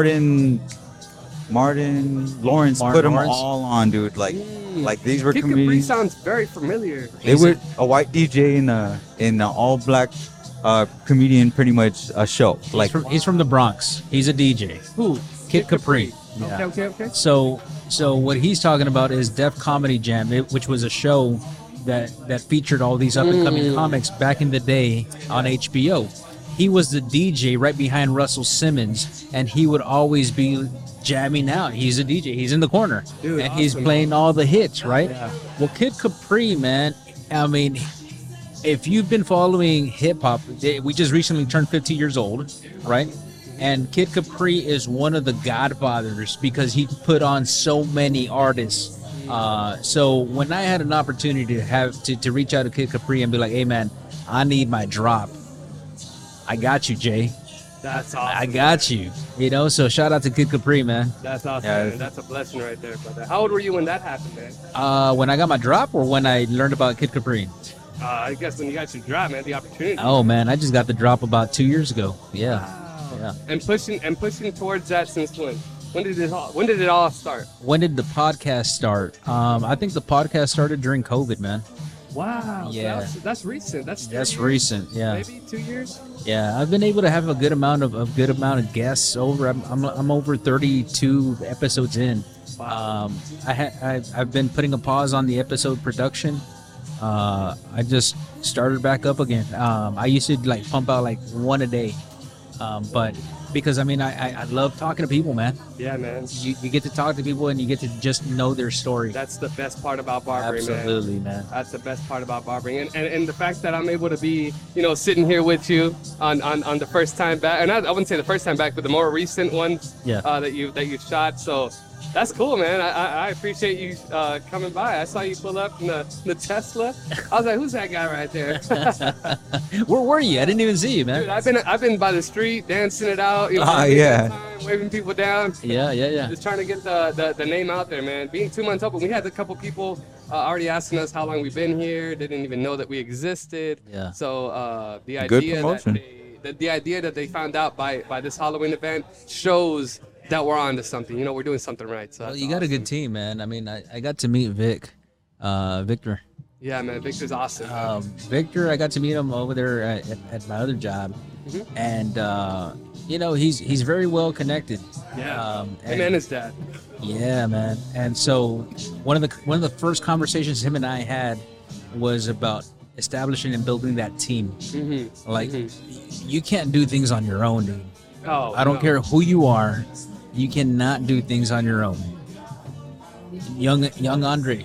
Martin Lawrence put them all on, dude. Like these were Kid comedians. Capri sounds very familiar. They were a white DJ in an all black comedian, pretty much a show. He's from the Bronx. He's a DJ. Who? Kid Capri. Yeah. Okay. So what he's talking about is Def Comedy Jam, which was a show that featured all these up and coming comics back in the day on HBO. He was the DJ right behind Russell Simmons, and he would always be jamming out. He's a DJ. He's in the corner, dude, and awesome. He's playing all the hits, right? Yeah. Well, Kid Capri, man, I mean, if you've been following hip hop, we just recently turned 50 years old, right? And Kid Capri is one of the godfathers because he put on so many artists. So when I had an opportunity to reach out to Kid Capri and be like, hey man, I need my drop, I got you, Jay. That's awesome. I got you. You know, so shout out to Kid Capri, man. That's awesome, man. That's a blessing right there, brother. How old were you when that happened, man? When I got my drop or when I learned about Kid Capri? I guess when you got your drop, man, the opportunity. Oh man, I just got the drop about 2 years ago. Yeah. Wow. Yeah. And pushing towards that since when? When did it all start? When did the podcast start? I think the podcast started during COVID, man. Wow. Yeah. That's recent. That's recent. Yeah. Maybe 2 years. Yeah, I've been able to have a good amount of guests over. I'm over 32 episodes in. Wow. I've been putting a pause on the episode production. I just started back up again. I used to like pump out like one a day, but because I mean I love talking to people, man. Yeah, man. You get to talk to people and you get to just know their story. That's the best part about barbering, Absolutely, man. That's the best part about barbering, and the fact that I'm able to be, you know, sitting here with you on the first time back, and I wouldn't say the first time back, but the more recent ones that you shot. So that's cool, man. I appreciate you coming by. I saw you pull up in the Tesla. I was like, who's that guy right there? Where were you? I didn't even see you, man. Dude, I've been by the street dancing it out. You know, waving people down. Yeah. Just trying to get the name out there, man. Being 2 months open, we had a couple people already asking us how long we've been here. They didn't even know that we existed. Yeah. So the idea that they found out by this Halloween event shows that we're on to something. You know, we're doing something right. So you got a good team, man. I mean, I got to meet Victor. Yeah, man, Victor's awesome. Victor, I got to meet him over there at my other job, and you know, he's very well connected. Yeah, and his dad. Yeah, man. And so one of the first conversations him and I had was about establishing and building that team. You can't do things on your own, dude. Oh, I don't care who you are. You cannot do things on your own. Young Andres.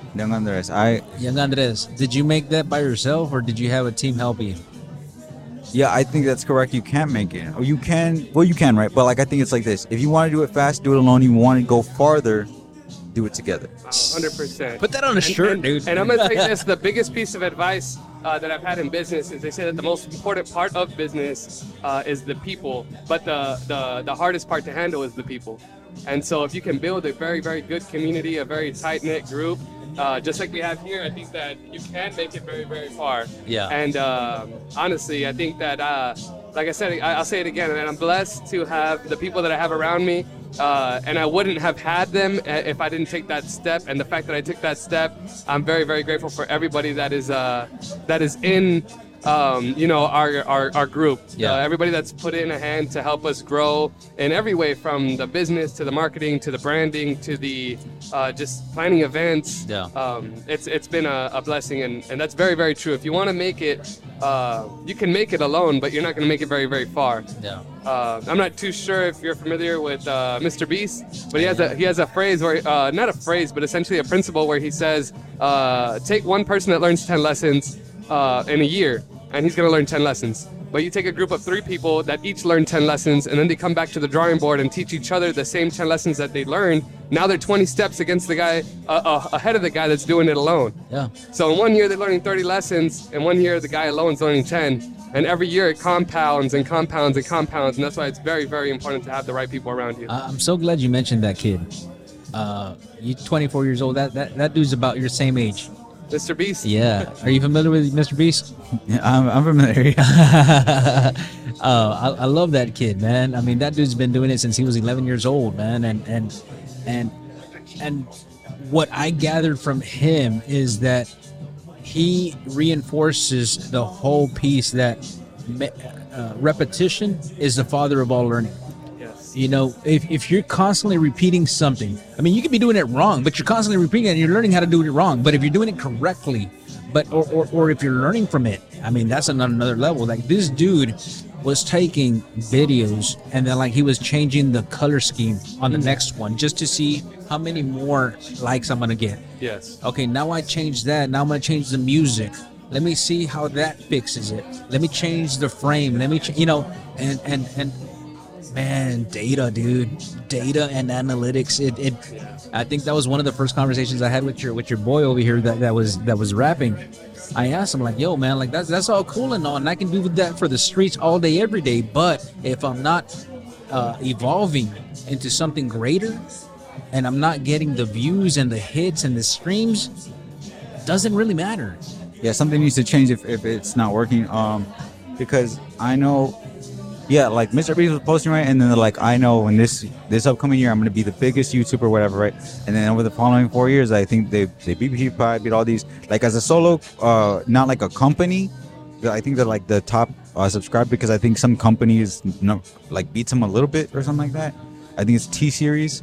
Young Andres. Did you make that by yourself or did you have a team help you? Yeah, I think that's correct. You can't make it. Or you can, right? But like, I think it's like this. If you want to do it fast, do it alone. You want to go farther, do it together. 100%. Put that on a shirt, dude. And I'm going to say this. The biggest piece of advice that I've had in business is they say that the most important part of business is the people. But the hardest part to handle is the people. And so if you can build a very, very good community, a very tight-knit group, just like we have here, I think that you can make it very, very far. Yeah. And honestly, I think that, like I said, I'll say it again, and I'm blessed to have the people that I have around me. And I wouldn't have had them if I didn't take that step. And the fact that I took that step, I'm very, very grateful for everybody that is in our group. Everybody that's put in a hand to help us grow in every way, from the business to the marketing to the branding to the just planning events. It's been a blessing, and that's very, very true. If you want to make it, you can make it alone, but you're not going to make it very, very far. I'm not too sure if you're familiar with Mr. Beast, but he has a phrase where not a phrase, but essentially a principle where he says, take one person that learns 10 lessons in a year, and he's going to learn 10 lessons. But you take a group of 3 people that each learn 10 lessons, and then they come back to the drawing board and teach each other the same 10 lessons that they learned. Now they're 20 steps against the guy, ahead of the guy that's doing it alone. So in 1 year they're learning 30 lessons, and 1 year the guy alone's learning 10. And every year it compounds and compounds and compounds, and that's why it's very, very important to have the right people around you. I'm so glad you mentioned that kid. You're 24 years old. That dude's about your same age. Mr. Beast? Yeah. Are you familiar with Mr. Beast? Yeah, I'm familiar. I love that kid, man. I mean, that dude's been doing it since he was 11 years old, man. And what I gathered from him is that he reinforces the whole piece that repetition is the father of all learning. You know, if you're constantly repeating something, I mean, you could be doing it wrong, but you're constantly repeating it and you're learning how to do it wrong. But if you're doing it correctly, or if you're learning from it, I mean, that's another level. Like, this dude was taking videos and then, like, he was changing the color scheme on the next one just to see how many more likes I'm gonna get. Okay, now I changed that. Now I'm gonna change the music. Let me see how that fixes it. Let me change the frame. Let me, and man, data, dude, data and analytics. I think that was one of the first conversations I had with your boy over here that was rapping. I asked him, like, yo, man, like, that's all cool and all, and I can do that for the streets all day, every day. But if I'm not evolving into something greater, and I'm not getting the views and the hits and the streams, doesn't really matter. Yeah, something needs to change if it's not working. Because I know. Yeah, like Mr. Beast was posting, right? And then they're like, I know in this upcoming year, I'm going to be the biggest YouTuber, whatever, right? And then over the following 4 years, I think they beat PewDiePie, beat all these. Like, as a solo, not like a company, I think they're like the top subscribed, because I think some companies like beats them a little bit or something like that. I think it's T-Series.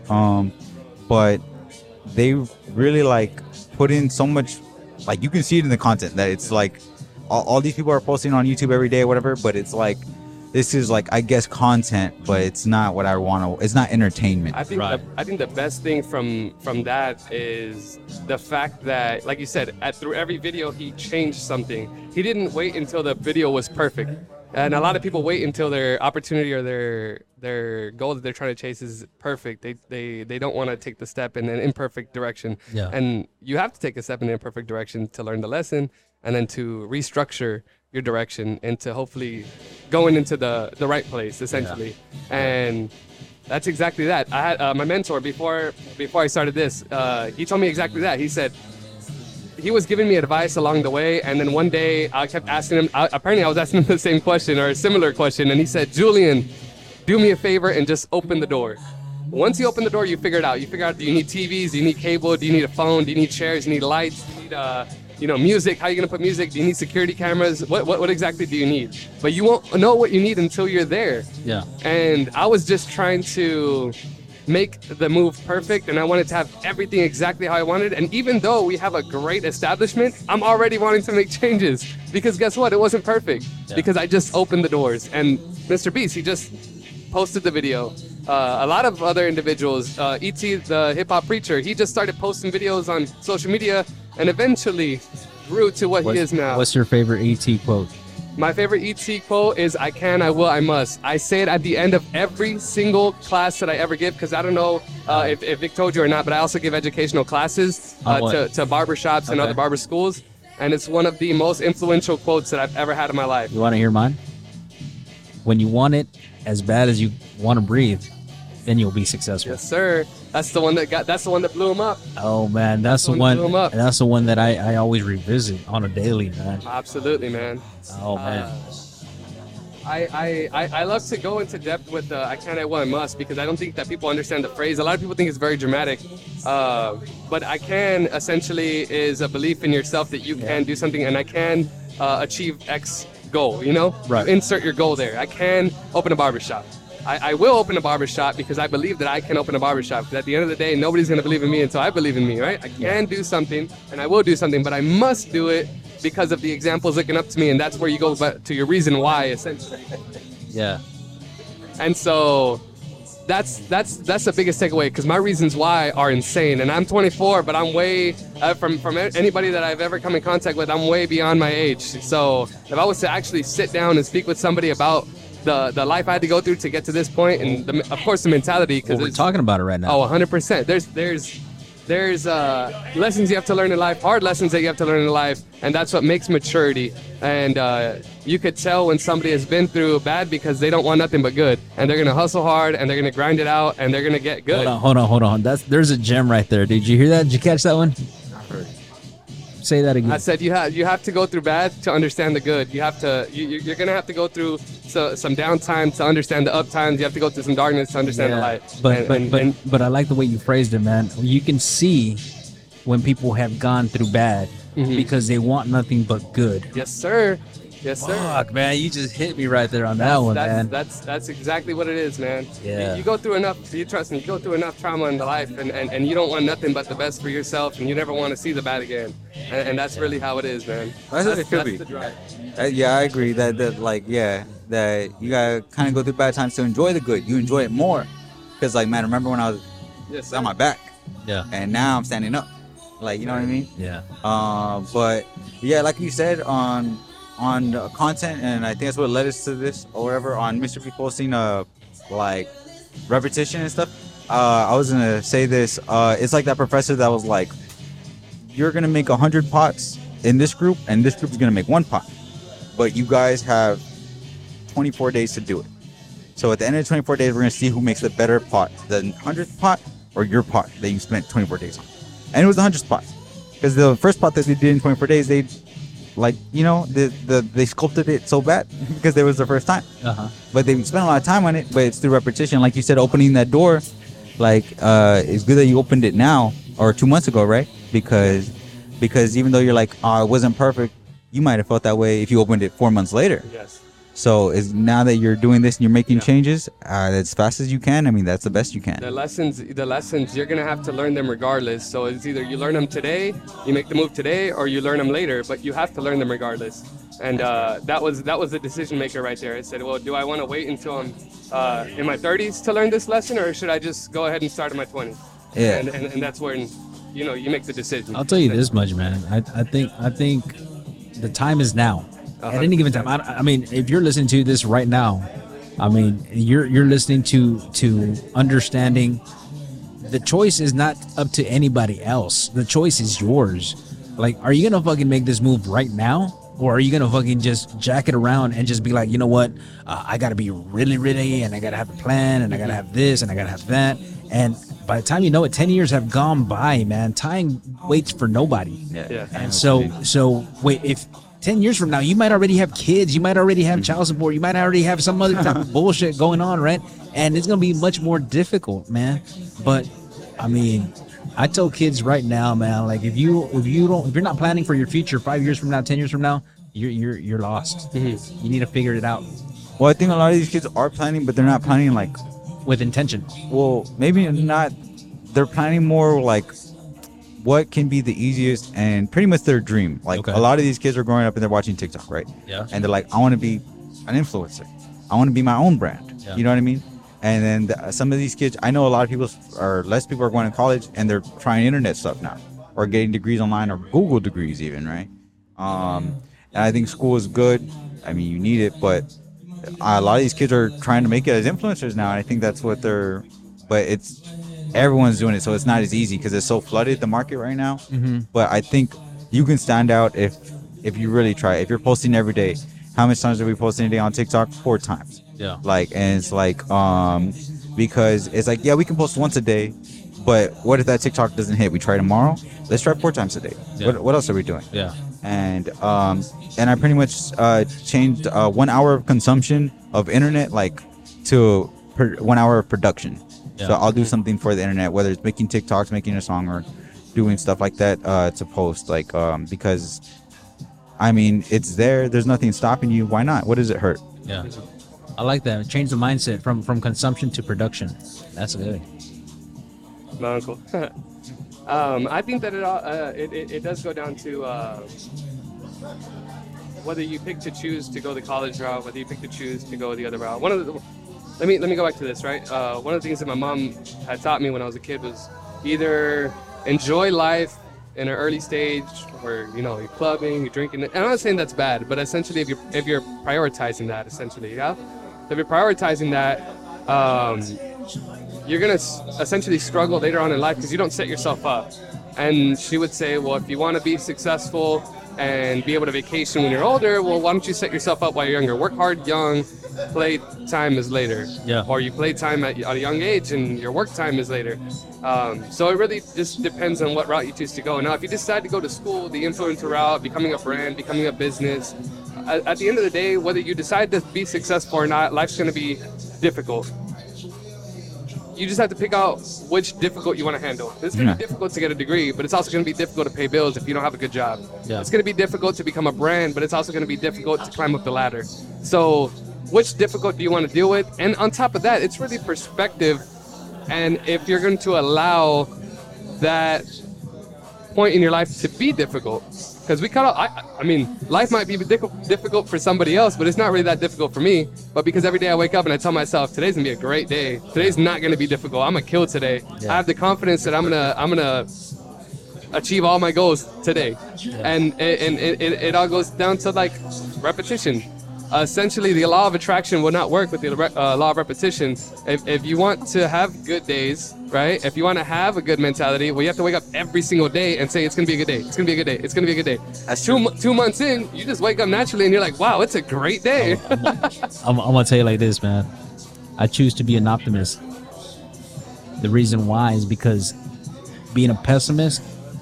But they really like put in so much, like, you can see it in the content that it's like all these people are posting on YouTube every day, whatever, but it's like, this is like, I guess, content, but it's not what I want to. It's not entertainment. I think the best thing from that is the fact that, like you said, through every video he changed something. He didn't wait until the video was perfect. And a lot of people wait until their opportunity or their goal that they're trying to chase is perfect. They don't want to take the step in an imperfect direction. Yeah. And you have to take a step in an imperfect direction to learn the lesson, and then to restructure your direction into hopefully going into the right place, essentially. Yeah. And that's exactly that. I had my mentor before I started this. He told me exactly that. He said he was giving me advice along the way, and then one day I kept asking him. Apparently, I was asking him the same question or a similar question, and he said, "Julian, do me a favor and just open the door." Once you open the door, you figure it out. You figure out, do you need TVs? Do you need cable? Do you need a phone? Do you need chairs? Do you need lights? Do you need music? How are you gonna put music? Do you need security cameras? What exactly do you need? But you won't know what you need until you're there. Yeah. And I was just trying to make the move perfect, and I wanted to have everything exactly how I wanted. And even though we have a great establishment, I'm already wanting to make changes, because guess what? It wasn't perfect because I just opened the doors. And Mr. Beast, he just posted the video. A lot of other individuals, E.T. the hip hop preacher, he just started posting videos on social media and eventually grew to what he is now. What's your favorite E.T. quote? My favorite E.T. quote is, "I can, I will, I must." I say it at the end of every single class that I ever give, because I don't know if Vic told you or not, but I also give educational classes to barbershops and other barber schools. And it's one of the most influential quotes that I've ever had in my life. You want to hear mine? When you want it as bad as you want to breathe, then you'll be successful. Yes, sir. That's the one that blew him up. Oh man, that's the one. Blew him up. That's the one that I always revisit on a daily, man. Absolutely, man. Oh man. I love to go into depth with I can't, I will, I must, because I don't think that people understand the phrase. A lot of people think it's very dramatic, but I can essentially is a belief in yourself that you can do something, and I can achieve X goal, you know? Right. You insert your goal there. I can open a barbershop. I will open a barbershop because I believe that I can open a barbershop. Because at the end of the day, nobody's going to believe in me until I believe in me, right? I can do something, and I will do something, but I must do it because of the examples looking up to me, and that's where you go back to your reason why, essentially. Yeah. And so that's the biggest takeaway, because my reasons why are insane. And I'm 24, but I'm way from anybody that I've ever come in contact with, I'm way beyond my age. So if I was to actually sit down and speak with somebody about the life I had to go through to get to this point, and of course the mentality, because we're talking about it right now. Oh, 100%. There's lessons you have to learn in life, hard lessons that you have to learn in life, and that's what makes maturity. And you could tell when somebody has been through bad because they don't want nothing but good, and they're gonna hustle hard, and they're gonna grind it out, and they're gonna get good. Hold on. There's a gem right there. Did you hear that? Did you catch that one? Say that again. I said you have to go through bad to understand the good. You're gonna have to go through some downtime to understand the up times. You have to go through some darkness to understand the light. But I like the way you phrased it, man. You can see when people have gone through bad because they want nothing but good. Yes, sir. Yes, sir. Fuck, man, you just hit me right there on that one, man. That's exactly what it is, man. Yeah. You go through enough. You trust me. You go through enough trauma in life, and you don't want nothing but the best for yourself, and you never want to see the bad again. And that's really how it is, man. That's what it could be. The drive. Yeah, I agree that that you gotta kind of go through bad times to enjoy the good. You enjoy it more, because like, man, remember when I was on my back? Yeah. And now I'm standing up. Like, you know what I mean? Yeah. But yeah, like you said on content, and I think that's what led us to this or whatever, on Mr. P posting like repetition and stuff. I was gonna say this. It's like that professor that was like, you're gonna make 100 pots in this group, and this group is gonna make 1 pot, but you guys have 24 days to do it. So at the end of the 24 days, we're gonna see who makes the better pot, the 100th pot or your pot that you spent 24 days on. And it was the 100th pot, because the first pot that they did in 24 days, they like, you know, they sculpted it so bad because it was the first time. But they spent a lot of time on it, but it's through repetition. Like you said, opening that door, like it's good that you opened it now or 2 months ago, right? Because even though you're like, oh, it wasn't perfect, you might have felt that way if you opened it 4 months later. Yes. So is now that you're doing this and you're making changes as fast as you can, I mean, that's the best you can. The lessons, you're going to have to learn them regardless. So it's either you learn them today, you make the move today, or you learn them later, but you have to learn them regardless. And that was the decision maker right there. I said, well, do I want to wait until I'm in my 30s to learn this lesson, or should I just go ahead and start in my 20s? Yeah. And that's when, you know, you make the decision. I'll tell you this much, man. I think the time is now. At any given time, I mean, if you're listening to this right now, I mean, you're listening to understanding. The choice is not up to anybody else. The choice is yours. Like, are you gonna fucking make this move right now, or are you gonna fucking just jack it around and just be like, you know what, I gotta be really ready, and I gotta have a plan, and I gotta have this, and I gotta have that, and by the time you know it, 10 years have gone by, man. Time waits for nobody. Yeah. And so wait, if 10 years from now, you might already have kids, you might already have child support, you might already have some other type of bullshit going on, right? And it's gonna be much more difficult, man. But I mean, I tell kids right now, man, like if you're not planning for your future 5 years from now, 10 years from now, you're lost. You need to figure it out. Well, I think a lot of these kids are planning, but they're not planning like with intention. Well, maybe not. They're planning more like what can be the easiest and pretty much their dream. Like a lot of these kids are growing up and they're watching TikTok, right? Yeah. And they're like, I want to be an influencer. I want to be my own brand. Yeah. You know what I mean? And then some of these kids, I know a lot of people less people are going to college and they're trying internet stuff now, or getting degrees online, or Google degrees even, right? And I think school is good. I mean, you need it, but a lot of these kids are trying to make it as influencers now. And I think that's what but everyone's doing it, so it's not as easy because it's so flooded, the market right now. But I think you can stand out if you really try. If you're posting every day, how many times are we posting a day on TikTok? 4 times. Yeah. Like, and it's like because it's like, yeah, we can post once a day, But what if that TikTok doesn't hit? We try tomorrow. Let's try 4 times a day. Yeah. What else are we doing? Yeah. And I pretty much changed 1 hour of consumption of internet to 1 hour of production. Yeah. So I'll do something for the internet, whether it's making TikToks, making a song, or doing stuff like that to post. Because I mean, it's there. There's nothing stopping you. Why not? What does it hurt? Yeah. I like that. Change the mindset from consumption to production. That's good. My uncle. I think that it does go down to whether you pick to choose to go the college route, whether you pick to choose to go the other route. Let me go back to this, right? One of the things that my mom had taught me when I was a kid was either enjoy life in an early stage where you're clubbing, you're drinking. And I'm not saying that's bad, but essentially if you're prioritizing that, essentially, yeah. If you're prioritizing that, you're gonna essentially struggle later on in life because you don't set yourself up. And she would say, well, if you want to be successful and be able to vacation when you're older, well, why don't you set yourself up while you're younger? Work hard young, play time is later. Yeah. Or you play time at a young age and your work time is later. So it really just depends on what route you choose to go. Now, if you decide to go to school, the influencer route, becoming a brand, becoming a business, at the end of the day, whether you decide to be successful or not, life's going to be difficult. You just have to pick out which difficult you want to handle. It's going to be difficult to get a degree, but it's also going to be difficult to pay bills if you don't have a good job. Yeah. It's going to be difficult to become a brand, but it's also going to be difficult to climb up the ladder. So which difficult do you want to deal with? And on top of that, it's really perspective. And if you're going to allow that point in your life to be difficult, because I mean, life might be difficult for somebody else, but it's not really that difficult for me. But because every day I wake up and I tell myself, today's gonna be a great day. Today's not gonna be difficult. I'm gonna kill today. Yeah. I have the confidence that I'm gonna achieve all my goals today. Yeah. And it all goes down to repetition. Essentially, the law of attraction will not work with the law of repetition. If you want to have good days, right? If you want to have a good mentality, well, you have to wake up every single day and say, it's going to be a good day. It's going to be a good day. It's going to be a good day. That's 2 months in, you just wake up naturally and you're like, wow, it's a great day. I'm gonna tell you like this, man. I choose to be an optimist. The reason why is because being a pessimist,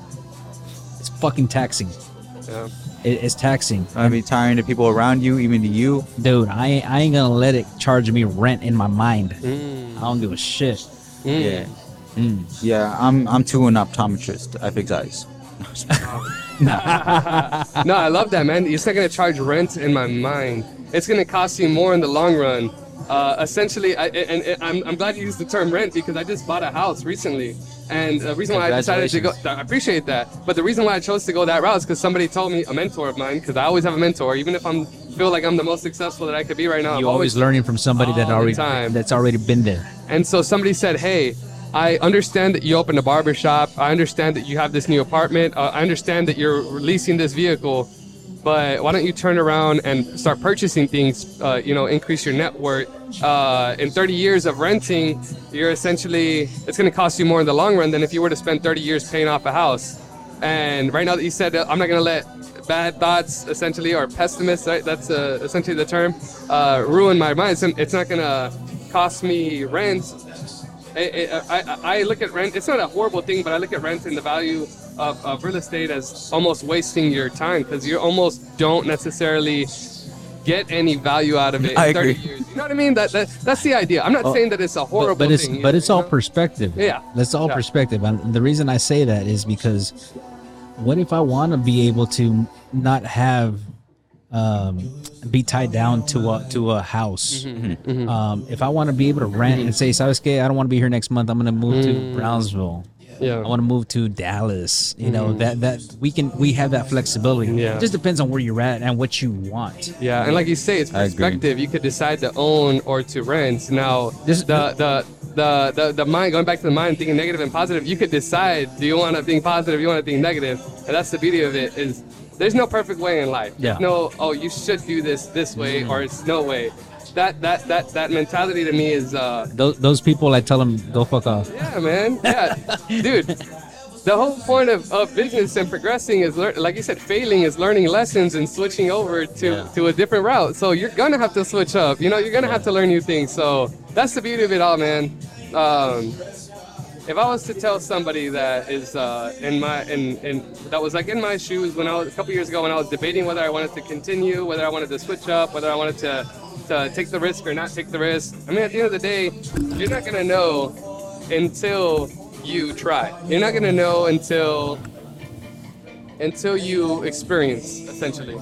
it's fucking taxing. Yeah. It's taxing. I'd be tiring to people around you, even to you. Dude, I ain't gonna let it charge me rent in my mind. I don't give a shit. Yeah. Yeah, I'm too an optometrist. I fix eyes. No, I love that, man. It's not going to charge rent in my mind. It's going to cost you more in the long run. Essentially, I'm glad you used the term rent because I just bought a house recently. And the reason why I decided to go, I appreciate that. But the reason why I chose to go that route is because somebody told me, a mentor of mine, because I always have a mentor, even if I feel like I'm the most successful that I could be right now. You're always learning from somebody that's already been there. And so somebody said, hey, I understand that you opened a barber shop. I understand that you have this new apartment. I understand that you're leasing this vehicle. But why don't you turn around and start purchasing things, increase your net worth. In 30 years of renting, it's going to cost you more in the long run than if you were to spend 30 years paying off a house. And right now that you said, I'm not going to let bad thoughts, essentially, or pessimists, right? That's essentially the term, ruin my mind. It's not going to cost me rent. I look at rent, it's not a horrible thing, but I look at rent and the value of real estate as almost wasting your time because you almost don't necessarily get any value out of it in 30 years. You know what I mean? That's the idea. I'm not saying that it's a horrible thing. But it's all perspective. Yeah. That's all perspective. And the reason I say that is because what if I want to be able to not have be tied down to a house? If I want to be able to rent and say, "Sabes qué? I don't want to be here next month. I'm going to move to Brownsville. I want to move to Dallas." You know, that we have that flexibility. Yeah. It just depends on where you're at and what you want. Yeah, and like you say, it's perspective. You could decide to own or to rent. Now, the mind, going back to the mind, thinking negative and positive, you could decide, do you want to think positive, you want to think negative? And that's the beauty of it, is there's no perfect way in life. Yeah. There's no, you should do this way, or it's no way. That mentality to me is those people, I tell them, go fuck off. Yeah, man. Yeah, dude. The whole point of business and progressing is, like you said, failing is learning lessons and switching over to a different route. So you're gonna have to switch up. You're gonna have to learn new things. So that's the beauty of it all, man. if I was to tell somebody that is in that was like in my shoes when I was a couple years ago when I was debating whether I wanted to continue, whether I wanted to switch up, whether I wanted to take the risk or not take the risk. I mean, at the end of the day, you're not gonna know until you try. You're not gonna know until you experience, essentially.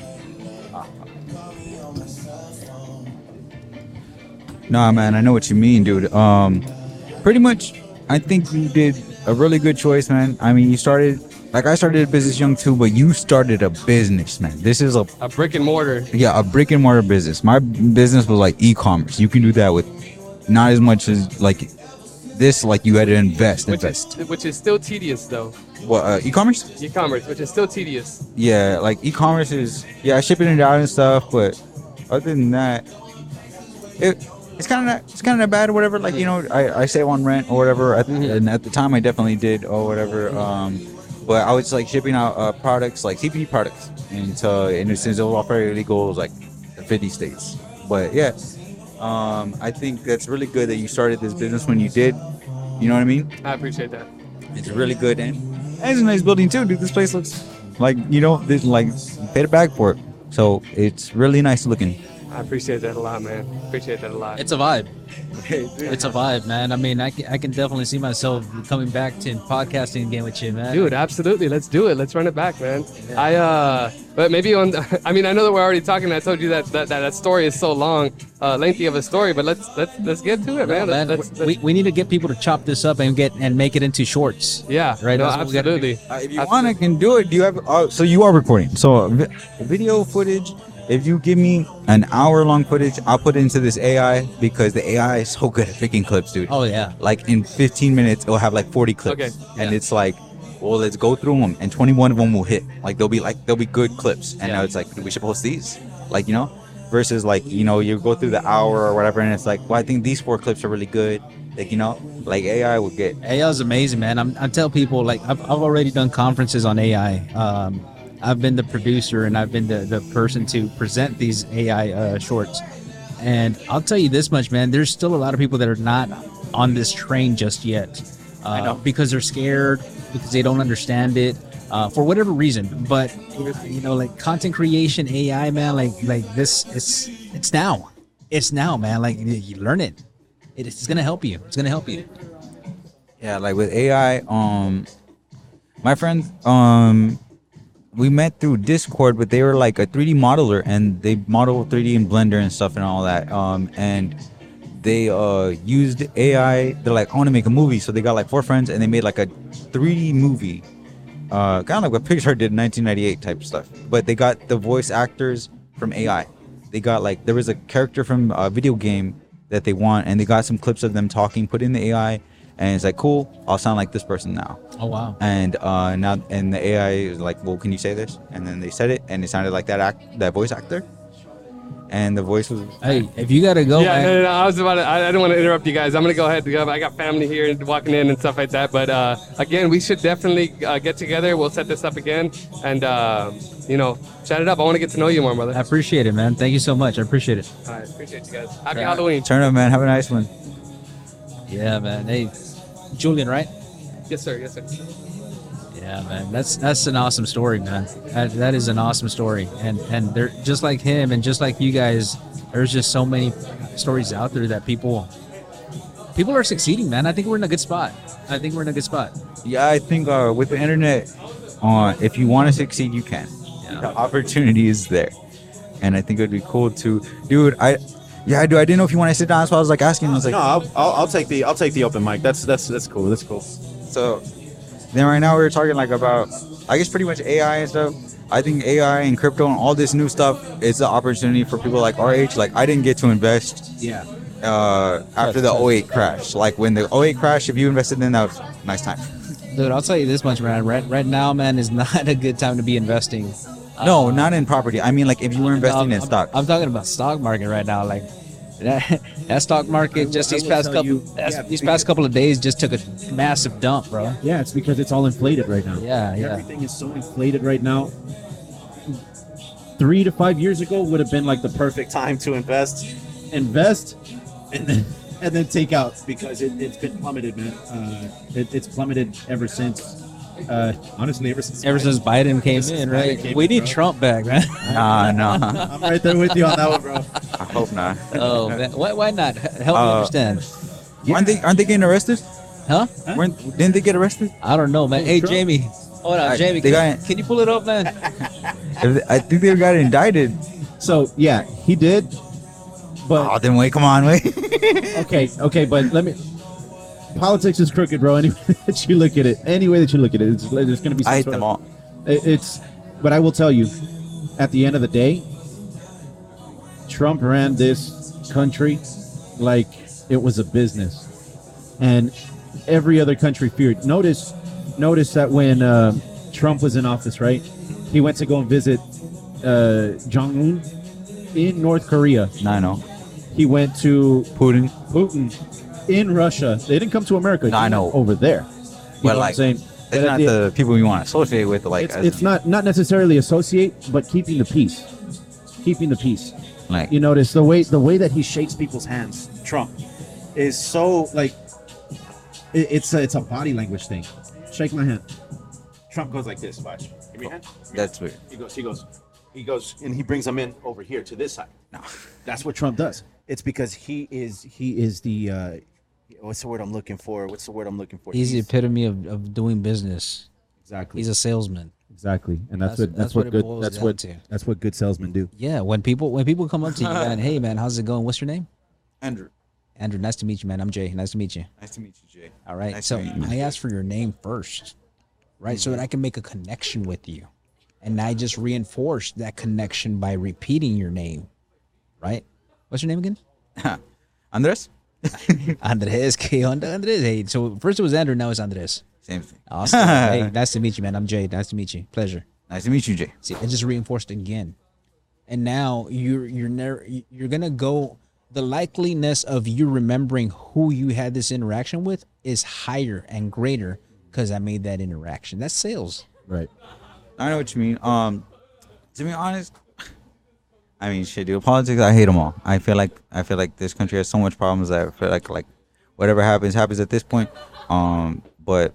Nah, man, I know what you mean, dude. Pretty much, I think you did a really good choice, man. I mean, I started a business young too, but you started a business, man. This is a brick and mortar. Yeah, a brick and mortar business. My business was like e-commerce. You can do that with not as much as like this. Like you had to invest. Which is still tedious, though. What e-commerce? E-commerce, which is still tedious. Yeah, like e-commerce is shipping it out and stuff, but other than that, it's kind of not bad or whatever. Like, you know, I save on rent or whatever, and at the time I definitely did or whatever. But I was like shipping out products like CBD products, and since it was all fairly legal, it was like 50 states. But yeah, I think that's really good that you started this business when you did. You know what I mean? I appreciate that. It's really good, and it's a nice building too, dude. This place looks like, you know, this like you paid a bag for it, so it's really nice looking. I appreciate that a lot, man. Appreciate that a lot. It's a vibe. It's a vibe, man. I mean, I can definitely see myself coming back to podcasting again with you, man. Dude, absolutely. Let's do it. Let's run it back, man. Yeah. But maybe I know that we're already talking. I told you that story is so long, lengthy of a story. But let's get to it, man. We need to get people to chop this up and make it into shorts. Yeah. Right. No, absolutely. If you want, I can do it. Do you have? So you are recording. So video footage. If you give me an hour-long footage, I'll put it into this AI because the AI is so good at picking clips, dude. Oh, yeah. Like, in 15 minutes, it'll have, like, 40 clips. Okay. And it's like, well, let's go through them, and 21 of them will hit. Like, they'll be good clips. And now it's like, we should post these. Like, you know? Versus, like, you know, you go through the hour or whatever, and it's like, well, I think these 4 clips are really good. Like, you know? Like, AI would get... AI is amazing, man. I tell people, like, I've already done conferences on AI. I've been the producer and I've been the person to present these AI shorts. And I'll tell you this much, man, there's still a lot of people that are not on this train just yet. I know. Because they're scared, because they don't understand it, for whatever reason. But, you know, like content creation, AI, man, like this, it's now. It's now, man. Like, you learn it. It's going to help you. It's going to help you. Yeah, like with AI, my friend, we met through Discord, but they were like a 3D modeler and they model 3D in Blender and stuff and all that. And they used AI. They're like, I want to make a movie. So they got like 4 friends and they made like a 3D movie. Kind of like what Pixar did in 1998 type stuff. But they got the voice actors from AI. They got like, there was a character from a video game that they want, and they got some clips of them talking, put in the AI. And it's like, cool, I'll sound like this person now. Oh, wow. And the AI is like, well, can you say this? And then they said it, and it sounded like that voice actor. And the voice was... Hey, if you got to go... Yeah, no, I was about to... I didn't want to interrupt you guys. I'm going to go ahead. I got family here walking in and stuff like that. But, again, we should definitely get together. We'll set this up again and, you know, chat it up. I want to get to know you more, brother. I appreciate it, man. Thank you so much. I appreciate it. All right, appreciate you guys. Happy Halloween. Turn up, man. Have a nice one. Yeah, man. Hey, Julian, right? Yes, sir. Yes, sir. Yeah, man. That's an awesome story, man. That is an awesome story. And they're just like him and just like you guys, there's just so many stories out there that people are succeeding, man. I think we're in a good spot. Yeah, I think with the internet, if you want to succeed, you can. Yeah. The opportunity is there. And I think it would be cool to... Dude, I didn't know if you want to sit down. That's why I was like asking. I was like, no, I'll take the open mic. That's cool. That's cool. So then right now we're talking like about, I guess, pretty much AI and stuff. I think AI and crypto and all this new stuff is an opportunity for people like our age. Like, I didn't get to invest. Yeah. After the 08 crash, like when the 08 crash, if you invested in, that was a nice time. Dude, I'll tell you this much, man. Right now, man, is not a good time to be investing. No, not in property. I mean, like if you were investing in stock. I'm talking about stock market right now. Like that stock market just these past couple of days just took a massive dump, bro. Yeah, it's because it's all inflated right now. Yeah. Everything is so inflated right now. 3 to 5 years ago would have been like the perfect time to invest, and then and then take out because it's been plummeted, man. It's plummeted ever since. Honestly, ever since Biden came in, right? We need Trump back, man. No. I'm right there with you on that one, bro. I hope not. Oh, man. Why not? Help me understand. Aren't they getting arrested? Huh? Didn't they get arrested? I don't know, man. Hey, Jamie. Hold on, Jamie. Can you pull it up, man? I think they got indicted. So yeah, he did. But then wait, come on, wait. okay, but let me. Politics is crooked, bro. Any way that you look at it, there's going to be. I hate them all. But I will tell you, at the end of the day, Trump ran this country like it was a business, and every other country feared. Notice that when Trump was in office, right? He went to go and visit Jong-un in North Korea. I know. He went to Putin in Russia. They didn't come to America. I know. Over there. You know what I'm saying? It's not the people you want to associate with. Like, it's not necessarily associate, but keeping the peace. Keeping the peace. Like, you notice the way that he shakes people's hands. Trump is so like it's a body language thing. Shake my hand. Trump goes like this. Watch. Give me your hand. That's weird. He goes, and he brings them in over here to this side. No, that's what Trump does. It's because he is the what's the word I'm looking for? He's the epitome of doing business. Exactly. He's a salesman. Exactly, and that's what good salesmen do. Yeah, when people come up to you and hey man, how's it going? What's your name? Andrew, nice to meet you, man. I'm Jay. Nice to meet you. Nice to meet you, Jay. All right. Nice so to meet you. I asked for your name first, right? So that I can make a connection with you. And I just reinforced that connection by repeating your name, right? What's your name again? Andres? Andres. ¿Qué onda, Andres? Hey, so first it was Andrew, now it's Andres. Same thing. Awesome. Hey, nice to meet you, man. I'm Jay. Nice to meet you. Pleasure. Nice to meet you, Jay. See, I just reinforced again. And now you're going to go, the likeliness of you remembering who you had this interaction with is higher and greater because I made that interaction. That's sales. Right. I know what you mean. To be honest, I mean, shit, dude. Politics, I hate them all. I feel like this country has so much problems that I feel like whatever happens at this point. But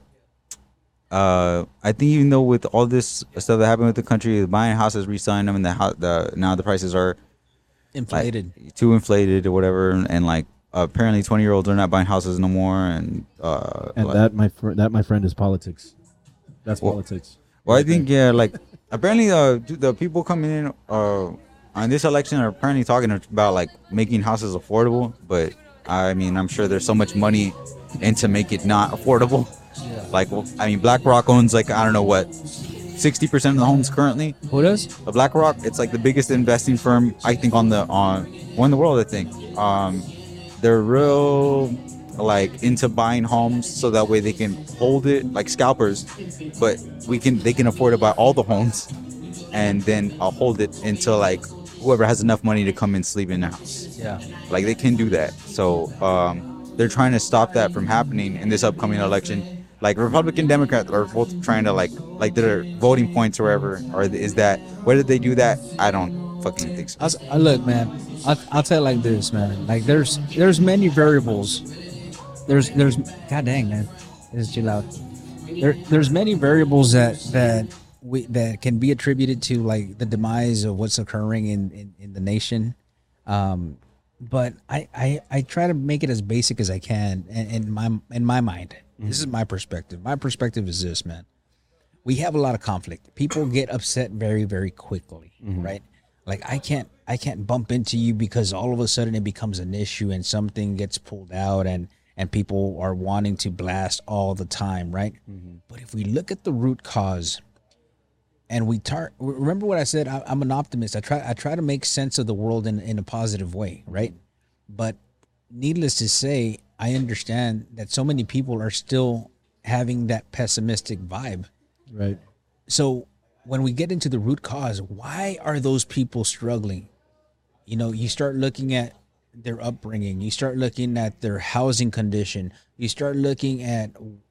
I think even though with all this stuff that happened with the country, buying houses, reselling them, and now the prices are inflated, like, too inflated or whatever, and like apparently 20-year-olds are not buying houses no more, and that my friend is politics. That's politics. Well, I think like apparently the people coming in on this election are apparently talking about like making houses affordable, but I mean I'm sure there's so much money into make it not affordable. Yeah. Like, well, I mean, BlackRock owns like I don't know what 60% of the homes currently. Who does? BlackRock. It's like the biggest investing firm I think in the world. I think they're real like into buying homes so that way they can hold it like scalpers, but they can afford to buy all the homes and then hold it until like whoever has enough money to come and sleep in the house. Yeah, like they can do that. So they're trying to stop that from happening in this upcoming election. Like Republican, Democrat are both trying to like their voting points or whatever, or is that whether they do that, I don't fucking think so. Look, man, I'll tell you like this, man. Like there's many variables. There's god dang, man, this is too loud. There's many variables that can be attributed to like the demise of what's occurring in the nation. But I try to make it as basic as I can in my mind. Mm-hmm. This is my perspective. My perspective is this, man. We have a lot of conflict. People get upset very, very quickly, mm-hmm. right? Like I can't bump into you because all of a sudden it becomes an issue and something gets pulled out and people are wanting to blast all the time, right? Mm-hmm. But if we look at the root cause and remember what I said, I'm an optimist. I try to make sense of the world in a positive way, right? But needless to say, I understand that so many people are still having that pessimistic vibe. Right. So when we get into the root cause, why are those people struggling? You know, you start looking at their upbringing, you start looking at their housing condition, you start looking at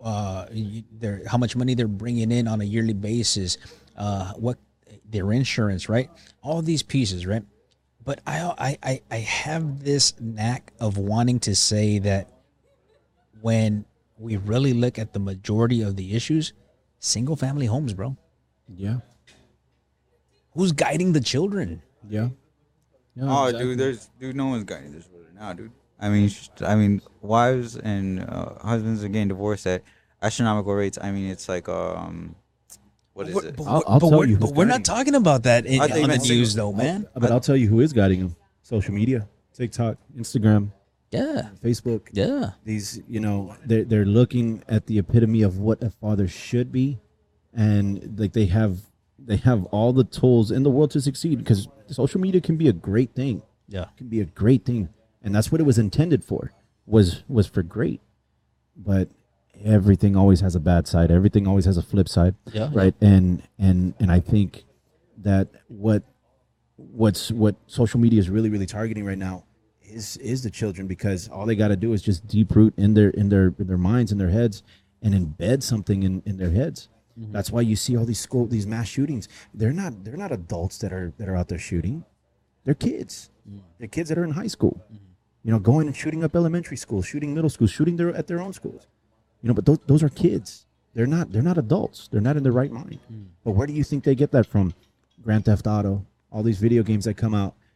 how much money they're bringing in on a yearly basis, what their insurance, right? All these pieces, right? But I have this knack of wanting to say that when we really look at the majority of the issues, single family homes, bro. Yeah. Who's guiding the children? Yeah. No, dude, no one's guiding this world now, dude. I mean, wives and husbands are getting divorced at astronomical rates. I mean, it's like, what is it? I'll tell you. But we're not talking about that on the meant news, though, man. But I'll tell you who is guiding them. Social media, TikTok, Instagram, Yeah. Facebook. Yeah. These, they're looking at the epitome of what a father should be, and like they have all the tools in the world to succeed, because social media can be a great thing. Yeah. It can be a great thing, and that's what it was intended for. Was for great, but everything always has a bad side. Everything always has a flip side. Yeah. Right. And I think that what social media is really targeting right now is the children, because all they got to do is just deep root in their minds, in their heads, and embed something in their heads. Mm-hmm. That's why you see all these mass shootings. They're not adults that are out there shooting. They're kids. Mm-hmm. They're kids that are in high school. Mm-hmm. Going and shooting up elementary schools, shooting middle schools, shooting at their own schools. But those are kids. They're not adults. They're not in their right mind. Mm. But where do you think they get that from? Grand Theft Auto, all these video games that come out,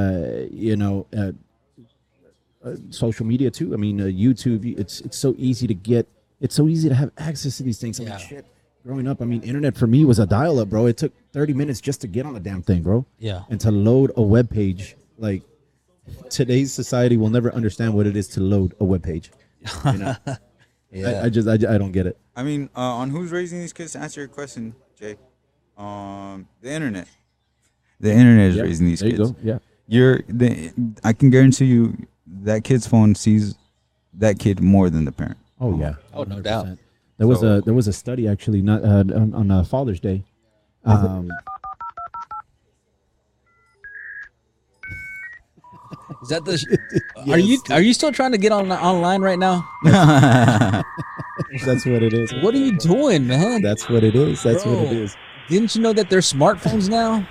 social media too. I mean, YouTube. It's so easy to get. It's so easy to have access to these things. I mean, shit. Growing up, I mean, internet for me was a dial-up, bro. It took 30 minutes just to get on the damn thing, bro. Yeah. And to load a web page, like today's society will never understand what it is to load a web page. Yeah. I don't get it. I mean, on who's raising these kids, to answer your question, Jay, the internet. The internet is raising these kids. There you go. Yeah. I can guarantee you that kid's phone sees that kid more than the parent. Oh yeah. Oh, no doubt. There was a study actually not on Father's Day. Is that the? Are you still trying to get online right now? That's what it is. What are you doing, man? That's what it is. That's Bro, what it is. Didn't you know that there's smartphones now?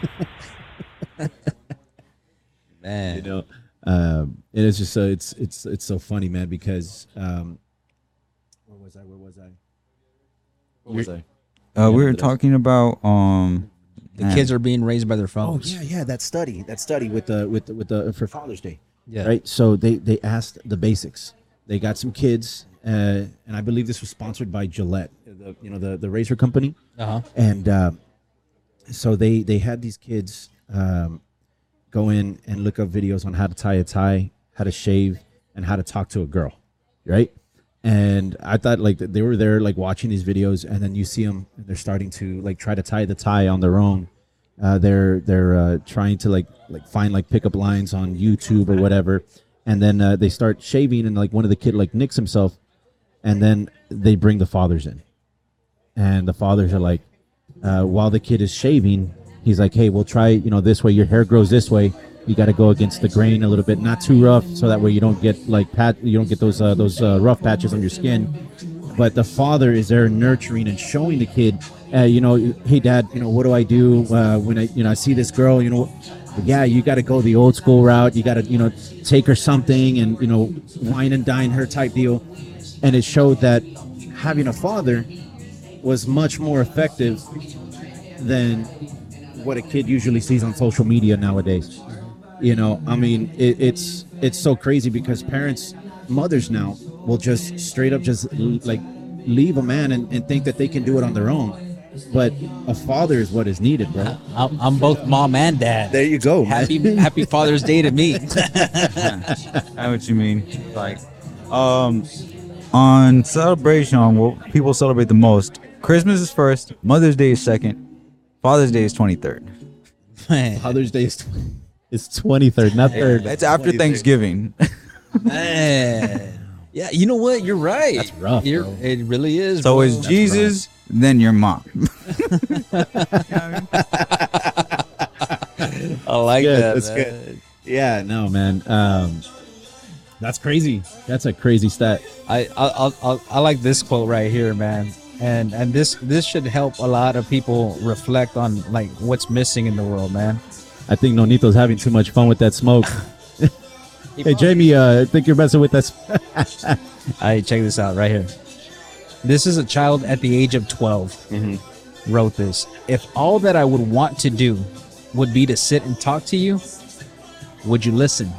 Man, and it's just so it's so funny, man. Because where was I? What was I? We were talking about the kids are being raised by their phones. Oh yeah, that study with the for Father's Day. Yeah. Right. So they asked the basics. They got some kids, and I believe this was sponsored by Gillette, the razor company. Uh-huh. And so they had these kids go in and look up videos on how to tie a tie, how to shave, and how to talk to a girl. Right. And I thought like they were there like watching these videos, and then you see them and they're starting to like try to tie the tie on their own. They're trying to like find like pickup lines on YouTube or whatever, and then they start shaving, and like one of the kid like nicks himself, and then they bring the fathers in, and the fathers are like, while the kid is shaving, he's like, hey, we'll try this way. Your hair grows this way. You got to go against the grain a little bit, not too rough, so that way you don't get you don't get those rough patches on your skin. But the father is there nurturing and showing the kid, hey dad, what do I do when I see this girl? Yeah, you got to go the old school route. You got to take her something and wine and dine her type deal. And it showed that having a father was much more effective than what a kid usually sees on social media nowadays. I mean, it's so crazy because mothers now will just straight up just like leave a man and think that they can do it on their own. But a father is what is needed, bro. I'm both mom and dad. There you go, man. Happy Father's Day to me. I know what you mean. Like, on celebration, what people celebrate the most, Christmas is first, Mother's Day is second, Father's Day is 23rd. Man. Father's Day is 23rd, not 3rd. It's after 23rd. Thanksgiving. Man. Yeah, you know what? You're right. That's rough, bro. It really is. So bro. is Jesus, then your mom. I like that. That's good. Yeah, no, man. That's crazy. That's a crazy stat. I like this quote right here, man. And this should help a lot of people reflect on like what's missing in the world, man. I think Nonito's having too much fun with that smoke. Hey, Jamie, I think you're messing with us. Check this out right here. This is a child at the age of 12 wrote this. If all that I would want to do would be to sit and talk to you, would you listen?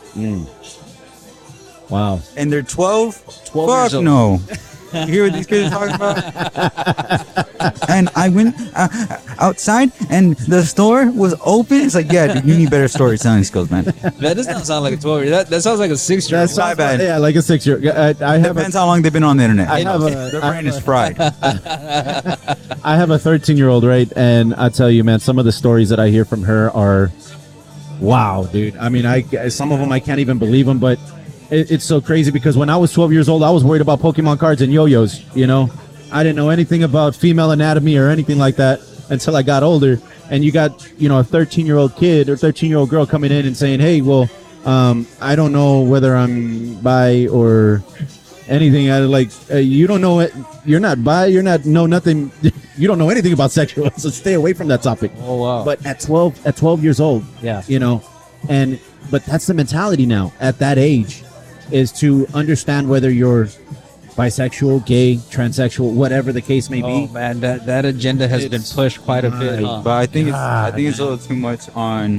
Wow. And they're 12? 12 Fuck years old. no. You hear what these kids are talking about? And I went outside and the store was open. It's like, yeah, dude, you need better storytelling skills, man. That does not sound like a 12-year-old. That sounds like a 6-year-old. That's my bad. Yeah, like a 6-year-old. I have Depends how long they've been on the internet. Their brain is fried. I have a 13-year-old, right? And I tell you, man, some of the stories that I hear from her are, wow, dude. I mean, some of them I can't even believe them, but it's so crazy because when I was 12 years old, I was worried about Pokemon cards and yo-yos, you know? I didn't know anything about female anatomy or anything like that until I got older. And you got, you know, a 13-year-old kid or 13-year-old girl coming in and saying, hey, well, I don't know whether I'm bi or anything. You don't know it. You're not bi. You're not know nothing. You don't know anything about sexual. So stay away from that topic. Oh, wow. But at 12 years old, yeah, you know, but that's the mentality now at that age, is to understand whether you're bisexual, gay, transsexual, whatever the case may be. Oh man, that agenda has been pushed quite a bit. But I think it's a little too much on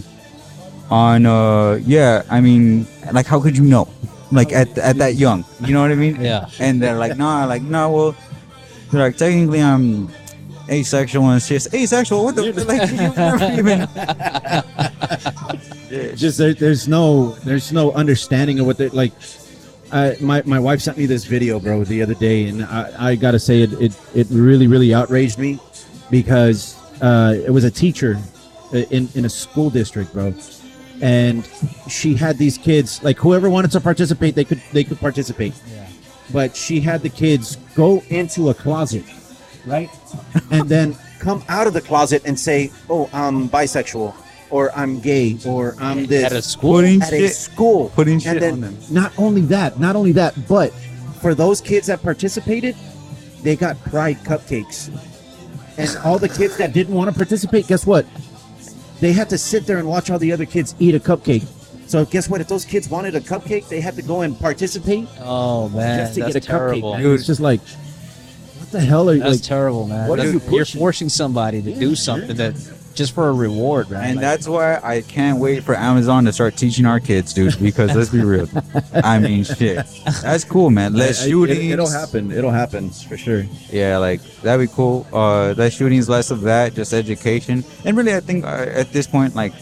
yeah, I mean, like, how could you know? Like at that young, you know what I mean? Yeah. And they're like, no, well, they're like, technically I'm asexual, and it's just asexual. What the like? You never even. Just there's no understanding of what they like. My wife sent me this video, bro, the other day, and I gotta say it really outraged me because it was a teacher in a school district, bro, and she had these kids, like, whoever wanted to participate, they could participate. Yeah. But she had the kids go into a closet, right, and then come out of the closet and say, "Oh, I'm bisexual," or "I'm gay," or "I'm this." At a school? Putting shit then, on them. Not only that, but for those kids that participated, they got pride cupcakes. And all the kids that didn't want to participate, guess what? They had to sit there and watch all the other kids eat a cupcake. So guess what? If those kids wanted a cupcake, they had to go and participate. Oh man, just to that's get a terrible. cupcake. Man. It's just like, what the hell are you? That's like, terrible, man. What are you You're pushing? forcing somebody to do something that just for a reward, man. And Like, that's why I can't wait for Amazon to start teaching our kids, dude. Because let's be real, I mean, shit, that's cool, man. Less shootings. It'll happen for sure. Yeah, like, that'd be cool. Less shootings, less of that, just education. And really, I think at this point, like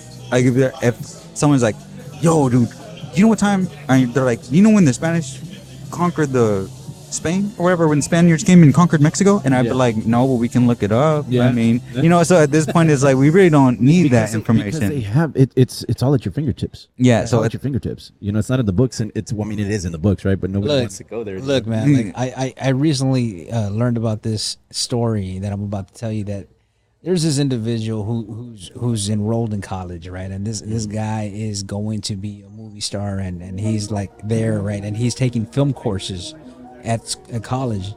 if someone's like, "Yo, dude, you know what time?" They're like, "You know when the Spanish conquered the Spain or whatever, when Spaniards came and conquered Mexico?" And I'd be like, "No, but we can look it up." Yeah. I mean, you know. So at this point, it's like we really don't need that information. Because they have it's all at your fingertips. Yeah, It's so all at your fingertips. You know, it's not in the books, and it is in the books, right? But nobody wants to go there. Look, man, like I recently learned about this story that I'm about to tell you, that there's this individual who's enrolled in college, right? And this guy is going to be a movie star, and he's like there, right? And he's taking film courses at college,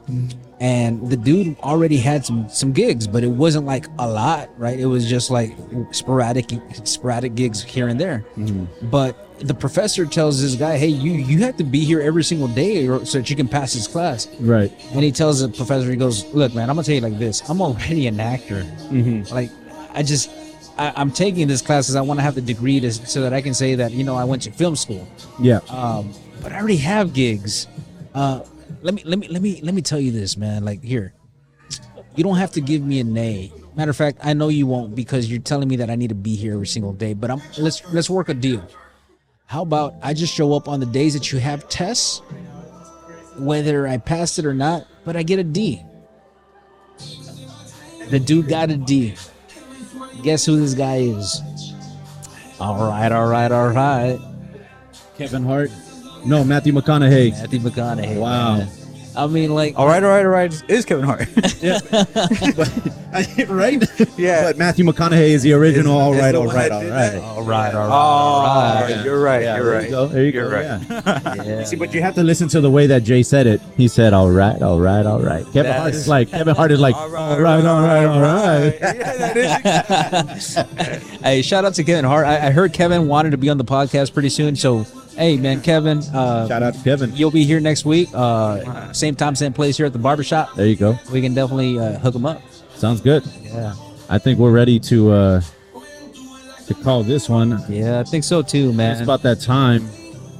and the dude already had some gigs, but it wasn't like a lot, right? It was just like sporadic gigs here and there. But the professor tells this guy, "Hey, you have to be here every single day so that you can pass this class." Right. And he tells the professor, he goes, "Look, man, I'm gonna tell you like this. I'm already an actor. Like, I'm taking this class because I want to have the degree so that I can say that, you know, I went to film school. Yeah. But I already have gigs. Let me tell you this, man. Like, here, you don't have to give me a nay. Matter of fact, I know you won't, because you're telling me that I need to be here every single day. But let's work a deal. How about I just show up on the days that you have tests, whether I passed it or not, but I get a D." The dude got a D. Guess who this guy is? All right. Kevin Hart. No, Matthew McConaughey. Matthew McConaughey. Wow. Man. I mean, like, all right. Is Kevin Hart? Yeah. Right? Yeah. But Matthew McConaughey is the original. All right. You're right. Yeah, You're right. There you You're go. right. Yeah. See, but you have to listen to the way that Jay said it. He said, all right. Kevin Hart is like, all right. Hey, shout out to Kevin Hart. I heard Kevin wanted to be on the podcast pretty soon. So, hey, man, Kevin. Shout out to Kevin. You'll be here next week. Same time, same place here at the barbershop. There you go. We can definitely hook him up. Sounds good. Yeah. I think we're ready to call this one. Yeah, I think so too, man. It's about that time.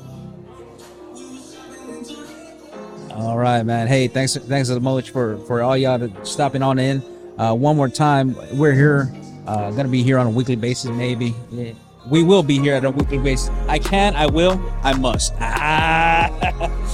All right, man. Hey, thanks so much for all y'all stopping on in. One more time, we're here. Gonna be here on a weekly basis, maybe. Yeah. We will be here at a weekly basis. I will, I must.